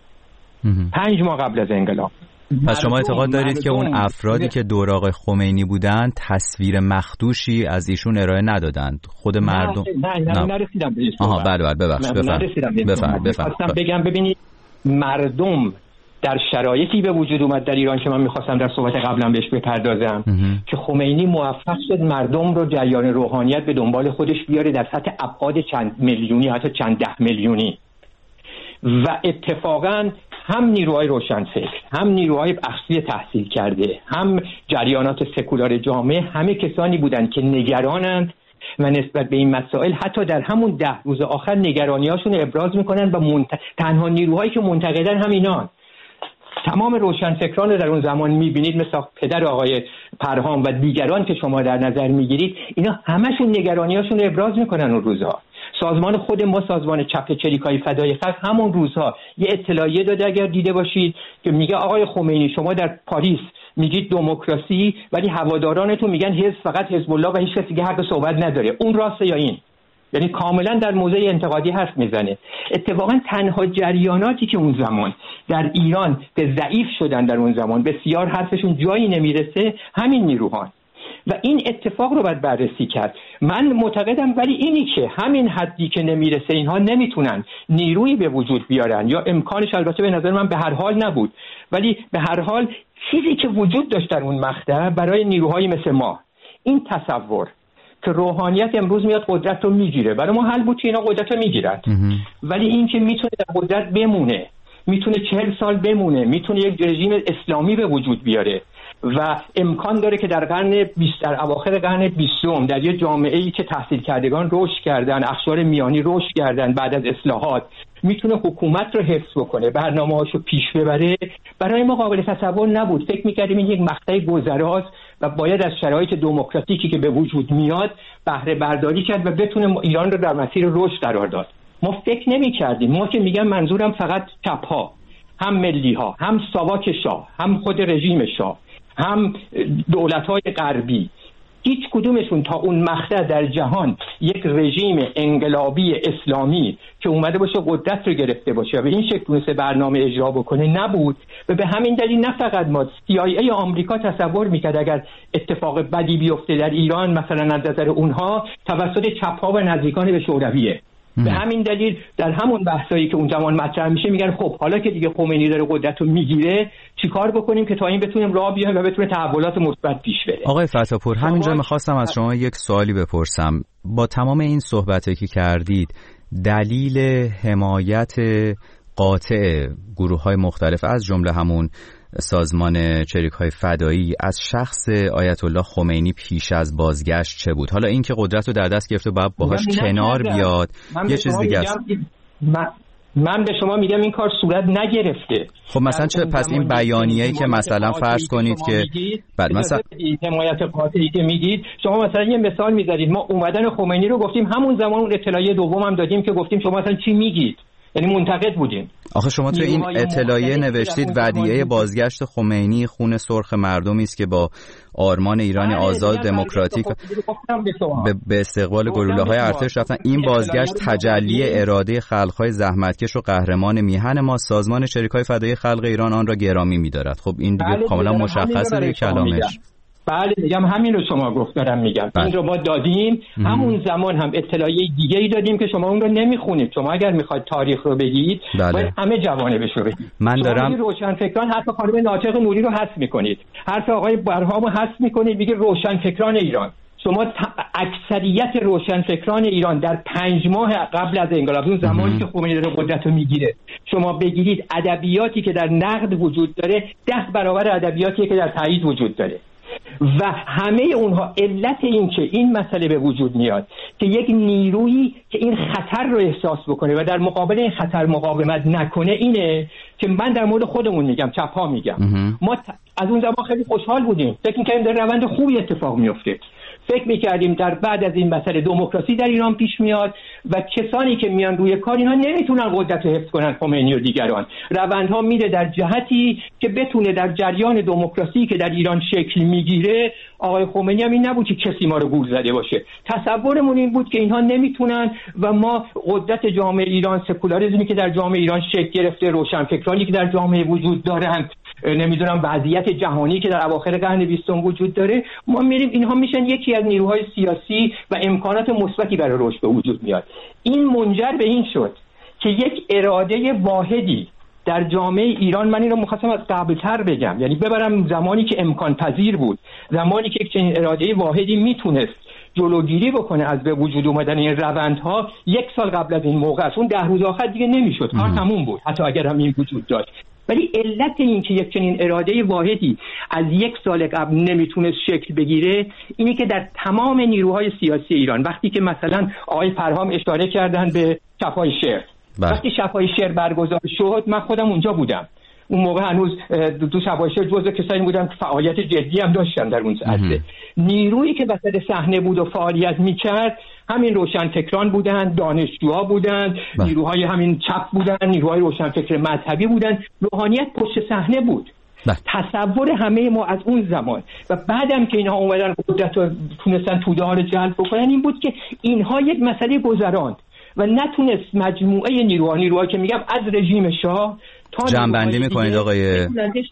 [SPEAKER 11] 5 ماه قبل از انقلاب.
[SPEAKER 5] پس شما اعتقاد دارید که اون افرادی که دور آقای خمینی بودند تصویر مخدوشی از ایشون ارائه ندادند؟ خود مردم
[SPEAKER 11] نه نرسیدم به این.
[SPEAKER 5] بله بفرمایید.
[SPEAKER 11] خواستم بگم ببینید، مردم در شرایطی به وجود اومد در ایران که من میخواستم در صحبت قبلم بهش بپردازم که خمینی موفق شد مردم رو جریان روحانیت به دنبال خودش بیاره در سطح ابعاد چند میلیونی، حتی چند 10 میلیونی. و اتفاقا هم نیروهای روشنفکر، هم نیروهای بخشی تحصیل کرده، هم جریانات سکولار جامعه، همه کسانی بودند که نگرانند و نسبت به این مسائل حتی در همون 10 روز آخر نگرانیاشون ابراز میکنن و تنها نیروهایی که منتقدن هم اینان. تمام روشنفکران رو در اون زمان میبینید، مثل پدر آقای پرهام و دیگران که شما در نظر میگیرید، اینا همشون نگرانیاشون رو ابراز میکنن اون روزها. سازمان خود ما، سازمان چپ چریکای فدای خلق، همون روزها یه اطلاعیه داده اگر دیده باشید که میگه آقای خمینی شما در پاریس میگید دموکراسی ولی هوادارانتون میگن حزب، فقط حزب الله و هیچ کسی که حق صحبت نداره. اون راسته یا این؟ یعنی کاملا در موضع انتقادی حرف میزنه. اتفاقا تنها جریاناتی که اون زمان در ایران به ضعیف شدن در اون زمان، بسیار حرفشون جایی نمیرسه، همین نیروهان. و این اتفاق رو باید بررسی کرد. من معتقدم ولی اینی که همین حدی که نمیرسه اینها نمیتونن نیرویی به وجود بیارن، یا امکانش البته به نظر من به هر حال نبود، ولی به هر حال چیزی که وجود داشت در اون مقطع برای نیروهایی مثل ما، این تصور که روحانیت امروز میاد قدرت رو میگیره، برای ما حل بود که اینا قدرت رو میگیرن. ولی این که میتونه در قدرت بمونه، میتونه 40 سال بمونه، میتونه یک رژیم اسلامی به وجود بیاره و امکان داره که در قرن 20، در اواخر قرن 20 در یه جامعه‌ای که تحصیل کردگان رشد کردن، اقشار میانی رشد کردن بعد از اصلاحات، میتونه حکومت رو حفظ بکنه، برنامه‌هاشو پیش ببره، برای ما قابل تصور نبود. فکر می‌کردیم این یک مقطع گذراست و باید از شرایط دموکراتیکی که به وجود میاد بهره برداری کرد و بتونه ایران رو در مسیر رشد قرار داد. ما فکر نمی‌کردیم. ما که میگم منظورم فقط چپ‌ها، هم ملی‌ها، هم ساواک شاه، هم خود رژیم شاه، هم دولت‌های غربی، هیچ کدومشون تا اون مقطع در جهان یک رژیم انقلابی اسلامی که اومده باشه قدرت رو گرفته باشه و به این شکل تونسته برنامه اجرا بکنه نبود و به همین دلیل نه فقط ما، CIA آمریکا تصور میکرد اگر اتفاق بدی بیفته در ایران مثلا از نظر اونها توسط چپ‌ها و نزدیکان به شورویه. به همین دلیل در همون بحثایی که اون زمان مطرح میشه میگن خب حالا که دیگه خمینی داره قدرت رو میگیره چیکار بکنیم که تا این بتونیم راه بیایم و بتونه تحولات مثبت پیش بره.
[SPEAKER 5] آقای فتاپور، همینجا میخواستم از شما یک سوالی بپرسم. با تمام این صحبتی که کردید، دلیل حمایت قاطع گروه‌های مختلف از جمله همون سازمان چریک‌های فدایی از شخص آیت الله خمینی پیش از بازگشت چه بود؟ حالا این که قدرت رو در دست گرفته و باید باهاش کنار بیاد یه چیز دیگه است.
[SPEAKER 11] من به شما میگم این کار صورت نگرفته.
[SPEAKER 5] خب مثلا چه پس این بیانیه‌ای که مثلا فرض کنید که بعد مثلا
[SPEAKER 11] حمایت قاطعی که میگید، شما مثلا یه مثال میذارید، ما اومدن خمینی رو گفتیم همون زمان اون اطلاعیه دوم هم دادیم که گفتیم شما مثلا چی میگید، یعنی منتقد بودیم.
[SPEAKER 5] آخه شما تو این اطلاعیه نوشتید ودیعه بازگشت خمینی خون سرخ مردمی است که با آرمان ایران آزاد دموکراتیک به استقبال گلوله‌های ارتش رفتن. این بازگشت تجلی اراده خلق‌های زحمتکش و قهرمان میهن ما. سازمان چریک‌های فدایی خلق ایران آن را گرامی می‌دارد. خب این دیگه کاملا مشخصه دیگه کلامش.
[SPEAKER 11] بله میگم همین رو شما گفت دارم میگم. این رو ما دادیم. همون زمان هم اطلاعیه دیگه ای دادیم که شما اون رو نمیخونید. شما اگر میخواید تاریخ رو بگید باید همه جوانبش رو بگید.
[SPEAKER 5] من دارم
[SPEAKER 11] روشنفکران حرف خانم ناطق نوری رو حذف میکنید، حرف آقای برهام رو حذف میکنید، میگه روشنفکران ایران. شما اکثریت روشنفکران ایران در 5 ماه قبل از انقلاب، اون زمانی که خمینی رو قدرت رو میگیره، شما بگیرید ادبیاتی که در نقد وجود داره 10 برابر ادبیاتی که در تایید وجود داره و همه اونها علت این که این مسئله به وجود میاد که یک نیرویی که این خطر رو احساس بکنه و در مقابل این خطر مقاومت نکنه اینه که من در مورد خودمون میگم، چپ‌ها میگم. ما از اون زمان خیلی خوشحال بودیم، فکر می‌کردیم در روند خوبی اتفاق میفته، فکر می‌کردیم در بعد از این مسئله دموکراسی در ایران پیش میاد و کسانی که میان روی کار اینا نمیتونن قدرت رو حفظ کنن، خمینی و دیگران. روندها میره در جهتی که بتونه در جریان دموکراسی که در ایران شکل میگیره، آقای خمینی هم این نبود که کسی ما رو گول زده باشه. تصورمون این بود که اینها نمیتونن و ما قدرت جامعه ایران، سکولاریسمی که در جامعه ایران شکل گرفته، روشنفکرانی که در جامعه وجود دارن، نمیدونم وضعیت جهانی که در اواخر قرن 20 وجود داره، ما میریم اینها میشن یکی از نیروهای سیاسی و امکانات مثبتی برای رشد به وجود میاد. این منجر به این شد که یک اراده واحدی در جامعه ایران، من این رو می‌خواستم از قبل‌تر بگم، یعنی ببرم زمانی که امکان پذیر بود، زمانی که یک چنین اراده واحدی میتونست جلوگیری بکنه از به وجود اومدن این روندها، 1 سال قبل از این موقع است. اون 10 روز آخر دیگه نمیشد، کار تموم بود، حتی اگر هم این وجود داشت. ولی علت این که یک چنین اراده واحدی از 1 سال قبل نمیتونست شکل بگیره اینه که در تمام نیروهای سیاسی ایران، وقتی که مثلا آقای فرهام اشاره کردن به شب‌های شعر، وقتی شب‌های شعر برگزار شد، من خودم اونجا بودم. اون موقع هنوز دو شب‌های شعر جزو کسایی بودن که فعالیت جدی هم داشتن در اون عرصه. نیرویی که وسط صحنه بود و فعالیت میکرد همین روشنفکران بودن، دانشجوها بودن، نیروهای همین چپ بودن، نیروهای روشنفکر مذهبی بودن، روحانیت پشت صحنه بود. تصور همه ما از اون زمان و بعدم که اینها اومدن قدرت رو تونستن توده ها رو جلب بکنن این بود که اینها یک مسئله گذراند و نتونست مجموعه نیروها که میگم از رژیم شاه تا
[SPEAKER 5] جمع‌بندی میکنید آقای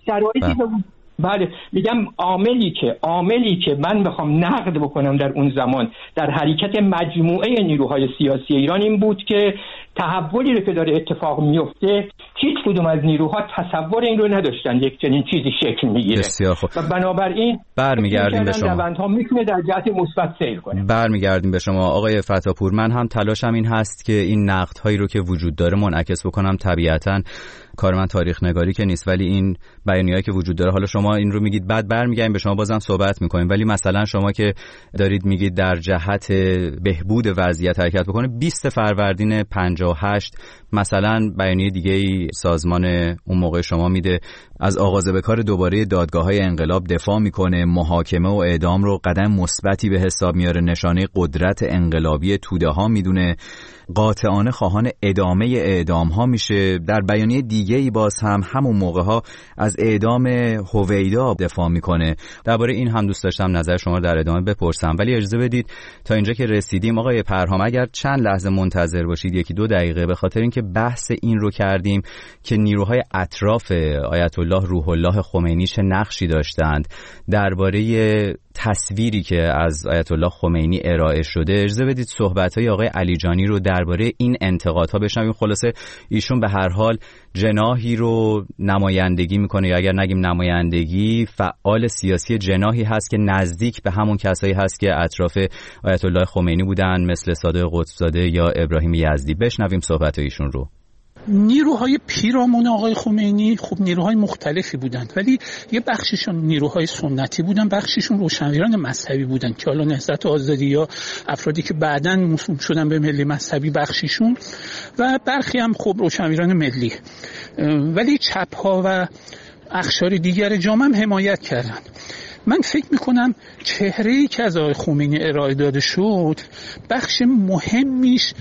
[SPEAKER 11] بله میگم عاملی که من بخوام نقد بکنم در اون زمان در حرکت مجموعه نیروهای سیاسی ایران این بود که تحولی رو که داره اتفاق میفته هیچ کدوم از نیروها تصور این رو نداشتن یک چنین چیزی شکل میگیره.
[SPEAKER 5] بسیار خوب.
[SPEAKER 11] و بنابراین
[SPEAKER 5] برمیگردیم به شما.
[SPEAKER 11] روندها میتونه در جهت مثبت سیر کنه.
[SPEAKER 5] برمیگردیم به شما آقای فتاپور. من هم تلاشم این هست که این نقدهایی رو که وجود داره منعکس بکنم. طبیعتاً کار من تاریخ نگاری که نیست، ولی این بیانیه‌ای که وجود داره، حالا شما این رو میگید بعد برمیگردیم به شما بازم صحبت میکنیم، ولی مثلا شما که دارید میگید در جهت بهبود وضعیت حرکت بکنه، 20 فروردین 58 مثلا بیانیه دیگه ای سازمان اون موقع شما میده از آغاز به کار دوباره دادگاه‌های انقلاب دفاع میکنه، محاکمه و اعدام رو قدم مثبتی به حساب میاره، نشانه قدرت انقلابی توده ها میدونه، قاطعانه خواهان ادامه اعدام ها میشه. در بیانیه دیگه‌ای باز هم همون موقع ها از اعدام هویدا دفاع میکنه. درباره این هم دوست داشتم نظر شما رو در ادامه بپرسم، ولی اجازه بدید تا اینجا که رسیدیم آقای پرهام اگر چند لحظه منتظر باشید، 1-2 دقیقه، به خاطر اینکه بحث این رو کردیم که نیروهای اطراف آیت الله روح الله خمینی چه نقشی داشتند درباره تصویری که از آیت الله خمینی ارائه شده، اجازه بدید صحبت‌های آقای علیجانی رو درباره این انتقادها بشنویم. خلاصه ایشون به هر حال جناحی رو نمایندگی میکنه، یا اگر نگیم نمایندگی، فعال سیاسی جناحی هست که نزدیک به همون کسایی هست که اطراف آیت الله خمینی بودن، مثل صادق قطب‌زاده یا ابراهیم یزدی. بشنویم صحبت‌های ایشون رو.
[SPEAKER 13] نیروهای پیرامون آقای خمینی خب نیروهای مختلفی بودند، ولی یه بخششون نیروهای سنتی بودن، بخششون روشنفکران مذهبی بودن که حالا نهضت آزادی یا افرادی که بعداً مسلم شدن به ملی مذهبی بخششون، و برخی هم خب روشنفکران ملی، ولی چپ‌ها و اقشار دیگر جامعه هم حمایت کردند. من فکر میکنم چهره‌ای که از آقای خمینی ارائه داده شد بخش مهمیش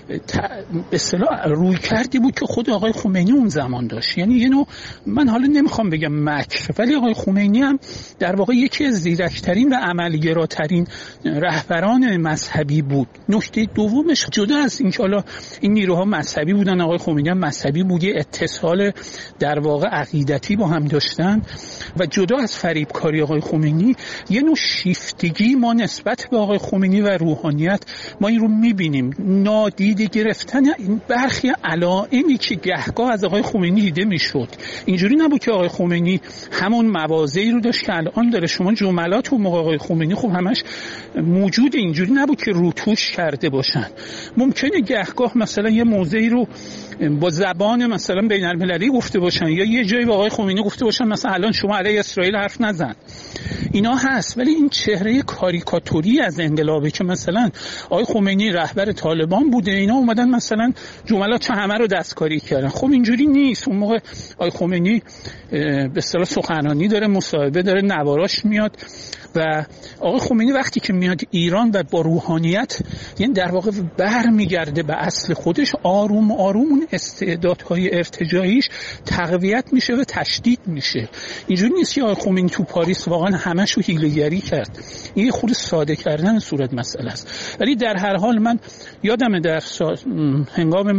[SPEAKER 13] به اصطلاح روی کردی بود که خود آقای خمینی اون زمان داشت. یعنی یه نوع، من حالا نمیخوام بگم مکر، ولی آقای خمینی هم در واقع یکی از زیرکترین و عملگراترین رهبران مذهبی بود. نکته دومش، جدا از اینکه حالا این نیروها مذهبی بودن، آقای خمینی هم مذهبی بود، یه اتصال در واقع عقیدتی با هم داشتن، و جدا از فریبکاری آقای خمینی یه نوع شیفتگی ما نسبت به آقای خمینی و روحانیت ما این رو میبینیم، نادیده گرفتن این برخی علائمی که گهگاه از آقای خمینی دیده میشد. اینجوری نبود که آقای خمینی همون مواضعی رو داشت که الان داره. شما جملات و موقع آقای خمینی خب همش موجود، اینجوری نبود که روتوش کرده باشن. ممکنه گهگاه مثلا یه موضعی رو با زبان مثلا بین المللی گفته باشن، یا یه جایی با آقای خمینی گفته باشن مثلا الان شما علیه اسرائیل حرف نزن، اینا هست. ولی این چهره کاریکاتوری از انقلابه که مثلا آقای خمینی رهبر طالبان بوده، اینا اومدن مثلا جملات همه رو دستکاری کردن. خب اینجوری نیست. اون موقع آقای خمینی به اصطلاح سخنرانی داره، مصاحبه داره، نواراش میاد، و آقای خمینی وقتی که میاد ایران و با روحانیت، یعنی در واقع برمیگرده به اصل خودش، آروم آروم اون استعدادهای ارتجاعیش تقویت میشه و تشدید میشه. اینجوری نیست که آقای خمینی تو پاریس واقعا همشو حیله‌گری کرد. این خود ساده کردن صورت مسئله است. ولی در هر حال من یادمه در هنگام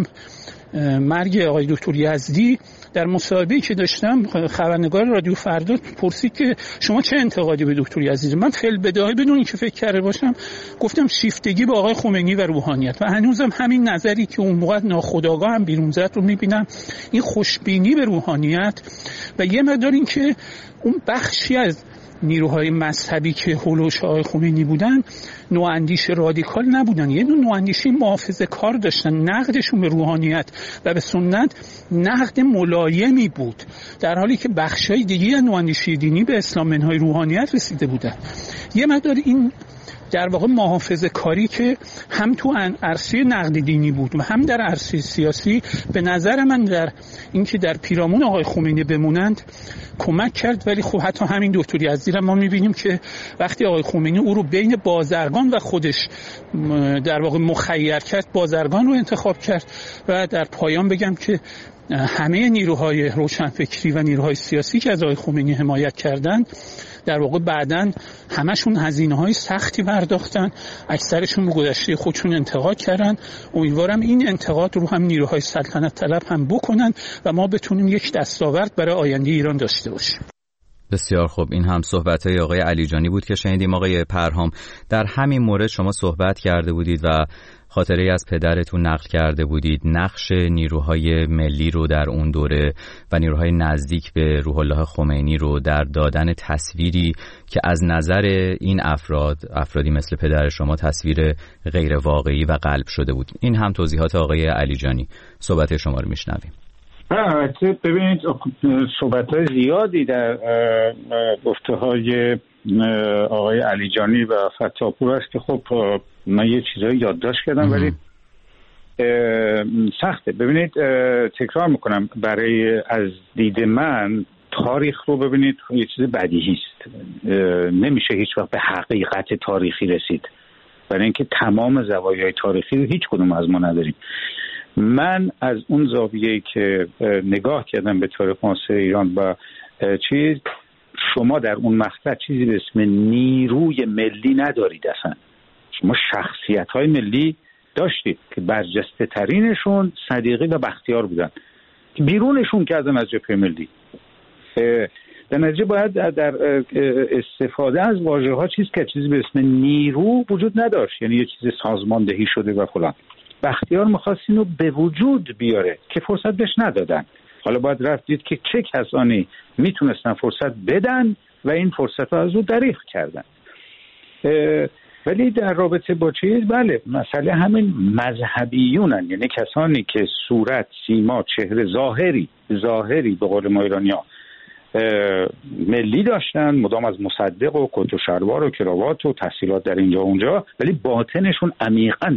[SPEAKER 13] مرگ آقای دکتر یزدی در مصاحبه‌ای که داشتم، خبرنگار رادیو فردا پرسید که شما چه انتقادی به دکتر یزدی؟ من فعل بداهه بدون اینکه فکر کرده باشم گفتم شیفتگی به آقای خمینی و روحانیت، و هنوزم همین نظری که اون موقع ناخودآگاه هم بیرون زد رو می‌بینم، این خوشبینی به روحانیت، و یه مقدار این که اون بخشی از نیروهای مذهبی که هولوش آقای خمینی بودن نواندیش رادیکال نبودن، یه نواندیشی محافظه کار داشتن. نقدشون به روحانیت و به سنت نقد ملایمی بود، در حالی که بخشای دیگه نواندیشی دینی به اسلام منهای روحانیت رسیده بودن. یه مقدار این در واقع محافظه کاری که هم تو عرصه نقد دینی بود و هم در عرصه سیاسی، به نظر من در اینکه در پیرامون آقای خمینی بمونند کمک کرد. ولی خب حتی همین دکتر یزدی ما می‌بینیم که وقتی آقای خمینی او رو بین بازرگان و خودش در واقع مخیر کرد، بازرگان رو انتخاب کرد. و در پایان بگم که همه نیروهای روشنفکری و نیروهای سیاسی که از آقای خمینی حمایت کردند در واقع بعداً همشون هزینه‌های سختی پرداختن، اکثرشون به گذشته خودشون انتقاد کردن. امیدوارم این انتقاد رو هم نیروهای سلطنت طلب هم بکنن و ما بتونیم یک دستاورد برای آینده ایران داشته باشیم.
[SPEAKER 5] بسیار خوب، این هم صحبت‌های آقای علیجانی بود که شنیدیم. آقای پرهام، در همین مورد شما صحبت کرده بودید و خاطره از پدرتون نقل کرده بودید، نقش نیروهای ملی رو در اون دوره و نیروهای نزدیک به روح الله خمینی رو در دادن تصویری که از نظر این افرادی مثل پدر شما تصویر غیر واقعی و قلب شده بود. این هم توضیحات آقای علیجانی. صحبت شما رو میشنویم.
[SPEAKER 12] البته ببینید صحبت‌های زیادی در گفته‌های آقای علیجانی و فتاپور است که خب من یه چیزایی یادداشت کردم ولی سخته. ببینید تکرار میکنم، برای از دید من تاریخ رو ببینید یه چیز بدیهی است، نمیشه هیچ وقت به حقیقت تاریخی رسید، برای اینکه تمام زوایای تاریخی رو هیچ کدوم از ما نداریم. من از اون زاویه‌ای که نگاه کردم به تاریخ معاصر ایران و شما در اون مقطع چیزی به اسم نیروی ملی ندارید. اصلا شما شخصیت‌های ملی داشتید که برجسته ترینشون صدیقی و بختیار بودن، بیرونشون کردن از جبهه ملی. در نتیجه باید در استفاده از واژه‌ها چیزی به اسم نیرو وجود نداشت، یعنی یه چیز سازماندهی شده و فلان. بختیار می‌خواست اینو به وجود بیاره که فرصت بهش ندادن. حالا باید رفتید که چه کسانی میتونستن فرصت بدن و این فرصت رو از او دریغ کردن. ولی در رابطه با بله، مسئله همین مذهبیونن، یعنی کسانی که صورت، سیما، چهره، ظاهری به قول ما ایرانی‌ها ملی داشتن، مدام از مصدق و کت و شلوار و کراوات و تحصیلات در اینجا اونجا، ولی باطنشون عمیقاً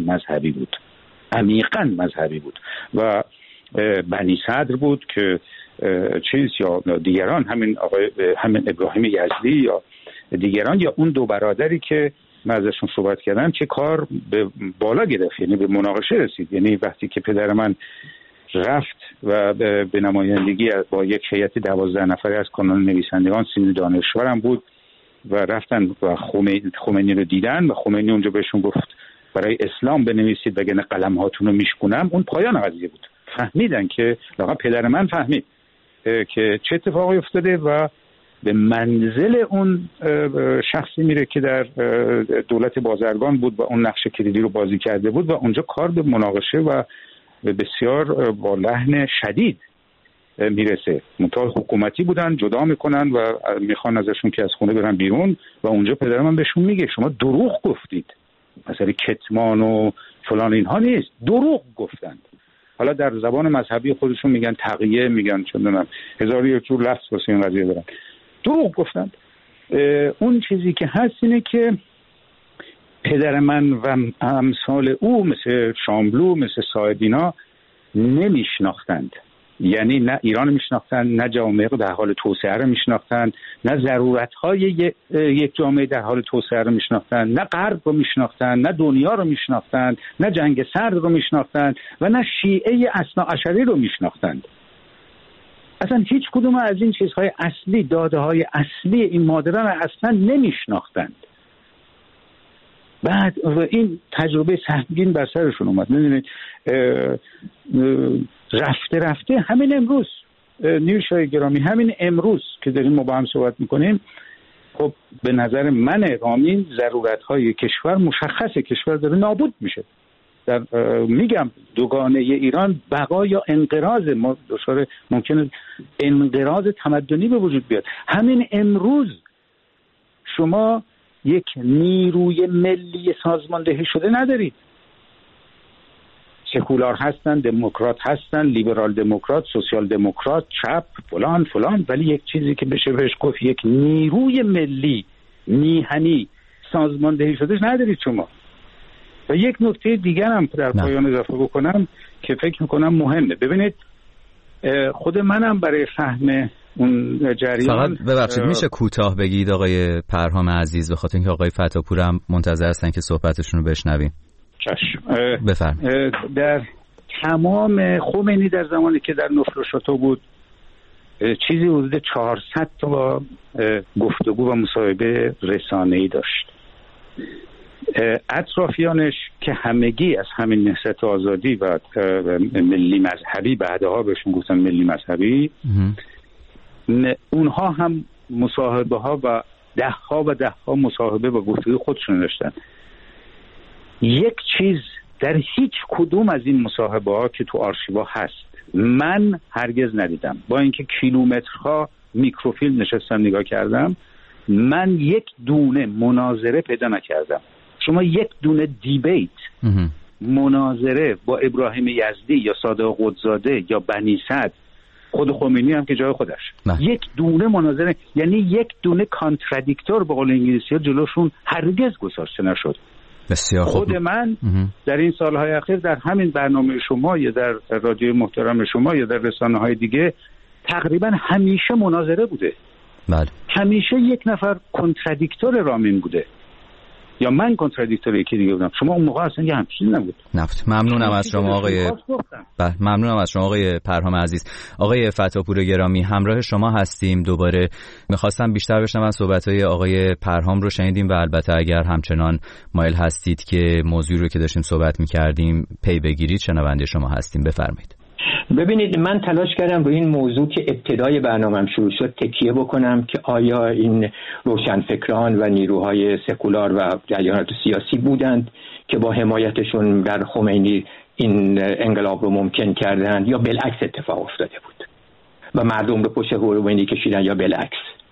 [SPEAKER 12] مذهبی بود و بنی صدر بود که یا دیگران، همین ابراهیم یزدی یا دیگران، یا اون دو برادری که من ازشون صحبت کردم که کار به بالا گرفت، یعنی به مناقشه رسید. یعنی وقتی که پدر من رفت و به نمایندگی با یک هیئت 12 نفره از کانون نویسندگان، سینی دانشورم بود و رفتن و خمینی رو دیدن و خمینی اونجا بهشون گفت برای اسلام بنویسید وگرنه قلم هاتون رو میشکنم. اون پایان قضیه بود. فهمیدن که واقعا پدر من فهمید که چه اتفاقی افتاده و به منزل اون شخصی میره که در دولت بازرگان بود و اون نقش کلیدی رو بازی کرده بود و اونجا کار به مناقشه و بسیار با لحن شدید میرسه. منتها حکومتی بودن، جدا میکنن و میخوان ازشون که از خونه برن بیرون و اونجا پدر من بهشون میگه شما دروغ گفتید، مثلا کتمان و فلان اینها نیست، دروغ گفتند. حالا در زبان مذهبی خودشون میگن تقیه، میگن چه میدونم هزار یک جور لفظ واسه این قضیه دارن. دروغ گفتند. اون چیزی که هست اینه که پدر من و امثال او مثل شاملو، مثل صاحبینا نمیشناختند، یعنی نه ایران میشناختند، نه جامعه در حال توسعه رو میشناختند، نه ضرورت‌های یک جامعه در حال توسعه رو میشناختند، نه غرب رو میشناختند، نه دنیا رو میشناختند، نه جنگ سرد رو میشناختند و نه شیعه اثناعشری رو میشناختند. اصلا هیچ کدوم از این چیزهای اصلی، داده‌های اصلی این مادران اصلا نمیشناختند. بعد این تجربه سهمگین بر سرشون اومد. می‌دونید رفته همین امروز نیوشای گرامی، همین امروز که داریم ما با هم صحبت میکنیم، خب به نظر من رامین ضرورت‌های کشور مشخصه، کشور داره نابود میشه. میگم دوگانه ایران بقا یا انقراض، ما دچار ممکنه انقراض تمدنی به وجود بیاد. همین امروز شما یک نیروی ملی سازماندهی شده ندارید. سکولار هستن، دموکرات هستن، لیبرال دموکرات، سوسیال دموکرات، چپ، فلان، ولی یک چیزی که بشه بهش گفت یک نیروی ملی میهنی سازماندهی شده ندارید شما. و یک نکته دیگر هم در پایان اضافه بکنم که فکر میکنم مهمه. ببینید خود منم برای فهم اون جریان،
[SPEAKER 5] فقط ببخشید میشه کوتاه بگید آقای پرهام عزیز، به خاطر اینکه آقای فتاپور هم منتظر هستن که صحبتشون رو بشنویم.
[SPEAKER 12] چشم.
[SPEAKER 5] بفرمایید.
[SPEAKER 12] در تمام خمینی در زمانی که در نفل و شاتو بود چیزی حدود 400 تا گفتگو و مصاحبه رسانه‌ای داشت. اطرافیانش که همگی از همین نهضت آزادی و ملی مذهبی، بعدها بهشون گفتن ملی مذهبی، اونها هم مصاحبه ها و ده ها مصاحبه و گفتگو خودشون داشتن. یک چیز در هیچ کدوم از این مصاحبه ها که تو آرشیوا هست من هرگز ندیدم، با اینکه کیلومترها میکروفیلم نشستم نگاه کردم، من یک دونه مناظره پیدا نکردم. شما یک دونه دیبیت، مناظره با ابراهیم یزدی یا صادق قدزاده یا بنی صدر، خود خمینی هم که جای خودش، یک دونه مناظره، یعنی یک دونه کانترادیکتور به قول انگلیسی‌ها جلوشون هرگز گذاشته نشد.
[SPEAKER 5] بسیار
[SPEAKER 12] خود من در این سالهای اخیر در همین برنامه شما یا در رادیو محترم شما یا در رسانه‌های دیگه تقریبا همیشه مناظره بوده.
[SPEAKER 5] بله.
[SPEAKER 12] همیشه یک نفر کنترادیکتور رامین بوده یا من کنترادیکتور یکی دیگه بودم. شما اون موقع اصلا یه همچین نبود.
[SPEAKER 5] نفت. ممنونم از شما آقای ممنونم از شما آقای پرهام عزیز. آقای فتاپور گرامی، همراه شما هستیم دوباره. می‌خواستم بیشتر بشنوم صحبت‌های آقای پرهام رو شنیدیم و البته اگر همچنان مایل هستید که موضوعی رو که داشتیم صحبت می‌کردیم پی بگیرید، شنونده شما هستیم، بفرمایید.
[SPEAKER 11] ببینید، من تلاش کردم روی این موضوع که ابتدای برنامه‌ام شروع شد تکیه بکنم که آیا این روشنفکران و نیروهای سکولار و جریانات سیاسی بودند که با حمایتشون در خمینی این انقلاب رو ممکن کردند یا بالعکس اتفاق افتاده بود و مردم رو پشت خمینی کشیدن یا بالعکس.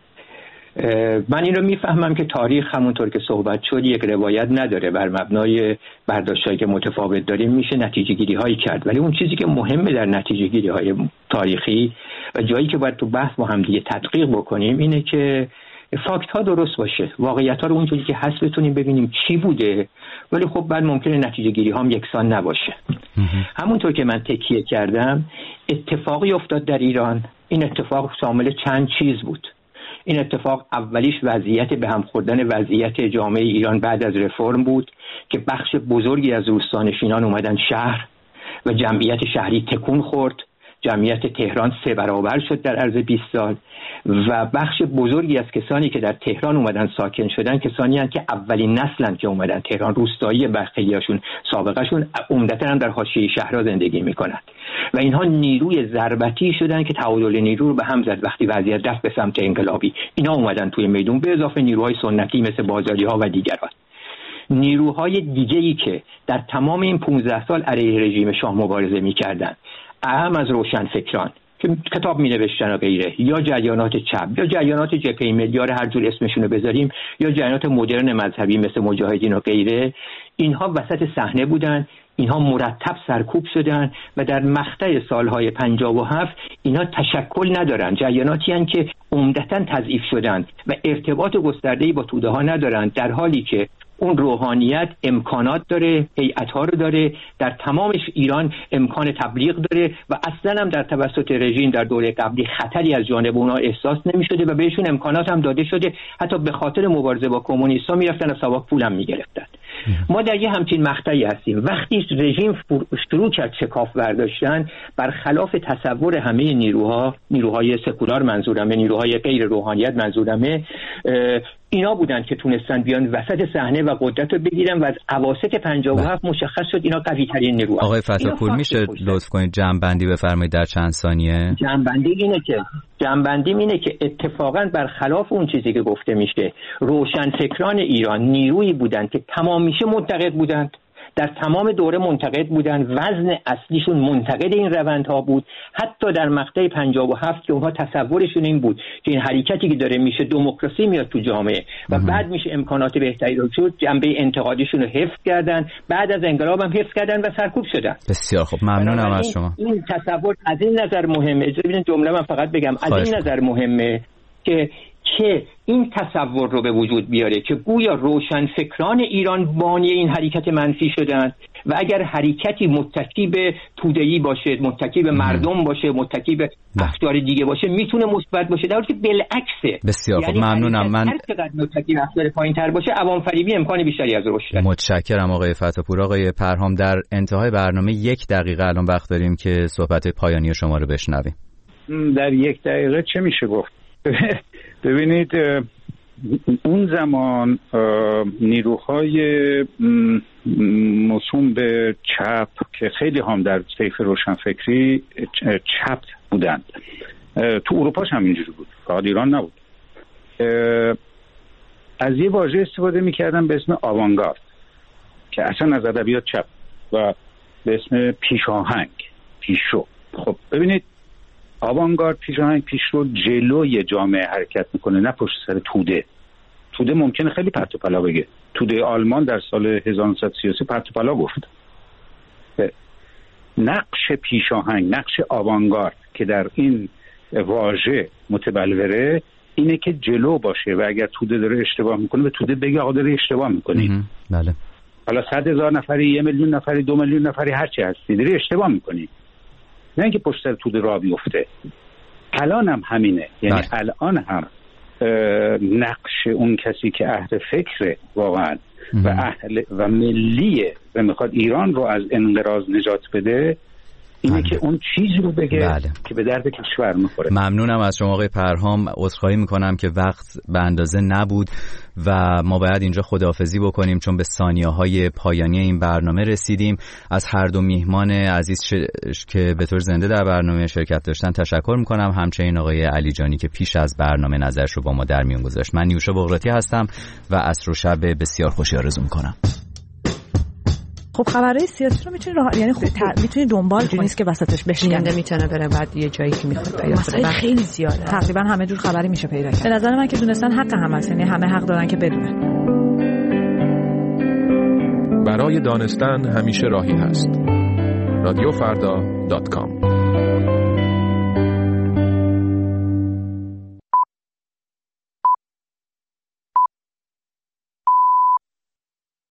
[SPEAKER 11] من این رو میفهمم که تاریخ همونطور که صحبت شد یک روایت نداره، بر مبنای برداشتایی که متفاوت داریم میشه نتیجه گیری هایی کرد، ولی اون چیزی که مهمه در نتیجه گیری های تاریخی و جایی که باید تو بحث با هم دیگه تدقیق بکنیم اینه که فاکت ها درست باشه، واقعیت ها رو اونجوری که هست بتونیم ببینیم چی بوده، ولی خب بعد ممکنه نتیجه گیری هم یکسان نباشه. همونطور که من تکیه کردم اتفاقی افتاد در ایران. این اتفاق شامل چند چیز بود. این اتفاق اولیش وضعیت به هم خوردن وضعیت جامعه ایران بعد از رفرم بود که بخش بزرگی از روستانشینان اومدن شهر و جمعیت شهری تکون خورد. جمعیت تهران 3 برابر شد در عرض 20 سال و بخش بزرگی از کسانی که در تهران اومدن ساکن شدن کسانی هستند که اولین نسلن که اومدن تهران. روستایی خیلیاشون سابقهشون عمدتاً هم در حاشیه شهرها زندگی میکنند و اینها نیروی ضربتی شدن که تعادل نیرو رو به هم زد وقتی وضعیت رفت به سمت انقلابی. اینا اومدن توی میدون به اضافه نیروهای سنتی مثل بازاری‌ها و دیگران. نیروهای دیگه‌ای که در تمام این 15 سال علیه رژیم شاه مبارزه می‌کردند، اهم از روشنفکران که کتاب می‌نوشتن و غیره، یا جریانات چپ یا جریانات جبهه ملی، هر جور اسمشون رو بذاریم، یا جریانات مدرن مذهبی مثل مجاهدین و غیره، اینها وسط صحنه بودن. اینها مرتب سرکوب شدن و در مقطع سالهای 57 اینا تشکل ندارن. جریاناتی هستند که عمدتاً تضعیف شدن و ارتباط گسترده‌ای با توده ها ندارن، در حالی که اون روحانیت امکانات داره، هیئت‌ها رو داره، در تمامش ایران امکان تبلیغ داره و اصلاً هم در توسط رژیم در دوره قبلی خطری از جانب اونها احساس نمی‌شده و بهشون امکانات هم داده شده. حتی به خاطر مبارزه با کمونیست‌ها میرفتن و ساواک پول هم می‌گرفتن. ما در یه همچین مقطعی هستیم. وقتی رژیم شروع کرد شکاف برداشتن، برخلاف تصور همه نیروهای سکولار منظورمه، نیروهای غیر روحانیت منظورمه، اینا بودن که تونستن بیان وسط صحنه و قدرت رو بگیرن و از اواسط 57 مشخص شد اینا قوی ترین نیروها.
[SPEAKER 5] آقای فتاپور میشه لطف کنید جمع‌بندی بفرمایید در چند ثانیه؟
[SPEAKER 11] جمع‌بندی اینه که اتفاقاً برخلاف اون چیزی که گفته میشه، روشنفکران ایران نیرویی بودن که تمامیشه منتقد بودند، در تمام دوره منتقد بودن، وزن اصلیشون منتقد این روندها بود. حتی در مقطع 57 که اونها تصورشون این بود که این حرکتی که داره میشه دموکراسی میاد تو جامعه و بعد میشه امکانات بهتری رو شد، جنبه انتقادیشون رو حفظ کردن، بعد از انقلاب هم حفظ کردن و سرکوب شدن.
[SPEAKER 5] بسیار خوب، ممنونم از شما.
[SPEAKER 11] این تصور از این نظر مهمه. اجازه بدین جمله من فقط بگم. از این نظر مهمه که این تصور رو به وجود بیاره که گویا روشنفکران ایران بانی این حرکت منفی شدن و اگر حرکتی متکی به توده‌ای باشه، متکی به مردم باشه، متکی به افکار دیگه باشه، میتونه مثبت باشه، در حالی که بالعکسه.
[SPEAKER 5] بسیار خوب، ممنونم. من
[SPEAKER 11] هر چقدر متکی به افکار پایین‌تر باشه، عوام فریبی امکان بیشتری از رشد داره.
[SPEAKER 5] متشکرم آقای فتاپور. آقای پرهام، در انتهای برنامه 1 دقیقه الان وقت داریم که صحبت پایانی شما رو بشنویم.
[SPEAKER 12] در 1 دقیقه چه میشه گفت؟ ببینید، اون زمان نیروهای موسوم به چپ که خیلی هم در طیف روشنفکری چپ بودند، تو اروپاش هم اینجوری بود، فقط ایران نبود، از یه واژه استفاده میکردن به اسم آوانگارد که اصلا از ادبیات چپ و به اسم پیشاهنگ، پیشرو. خب ببینید، آوانگارد، پیشاهنگ، پیشرو جلوی جامعه حرکت میکنه، نه پشت سر توده. توده ممکنه خیلی پرت و پلا بگه. توده آلمان در سال 1933 پرت و پلا گفت. نقش پیشاهنگ، نقش آوانگارد که در این واژه متبلوره اینه که جلو باشه و اگر توده داره اشتباه میکنه به توده بگه آقا داره اشتباه میکنی.
[SPEAKER 5] بله.
[SPEAKER 12] حالا 100,000 نفری، 1,000,000 نفری، 2,000,000 نفری، هر چی هستی داری اشتباه میکنی، نه اینکه پشت سر توده راه بیفته. الان هم همینه، یعنی الان هم نقش اون کسی که اهل فکره واقعا و اهل و ملیه و میخواد ایران رو از انقراض نجات بده اینه که اون چیزی رو بگه که به درد کشور میخوره.
[SPEAKER 5] ممنونم از شما آقای پرهام. عذرخواهی میکنم که وقت به اندازه نبود و ما باید اینجا خداحافظی بکنیم چون به ثانیه‌های پایانی این برنامه رسیدیم. از هر دو میهمان عزیز که به طور زنده در برنامه شرکت داشتن تشکر میکنم، همچنین آقای علیجانی که پیش از برنامه نظرش رو با ما در میون گذاشت. من نیوشا بغراتی هستم و عصر و شب بسیار خوشی آرزو میکنم.
[SPEAKER 18] خب خبرهای سیاسی رو یعنی میتونی دنبال کنی، نیست که وسطش بشینه،
[SPEAKER 19] میتونه بره بعد یه جایی که میخواد پیدا کنه.
[SPEAKER 18] خیلی زیاده، تقریبا همه جور خبری میشه پیدا کرد. به نظر من که دونستن حق همه است، یعنی همه حق دارن که بدونن.
[SPEAKER 20] برای دانستن همیشه راهی هست. رادیوفردا.com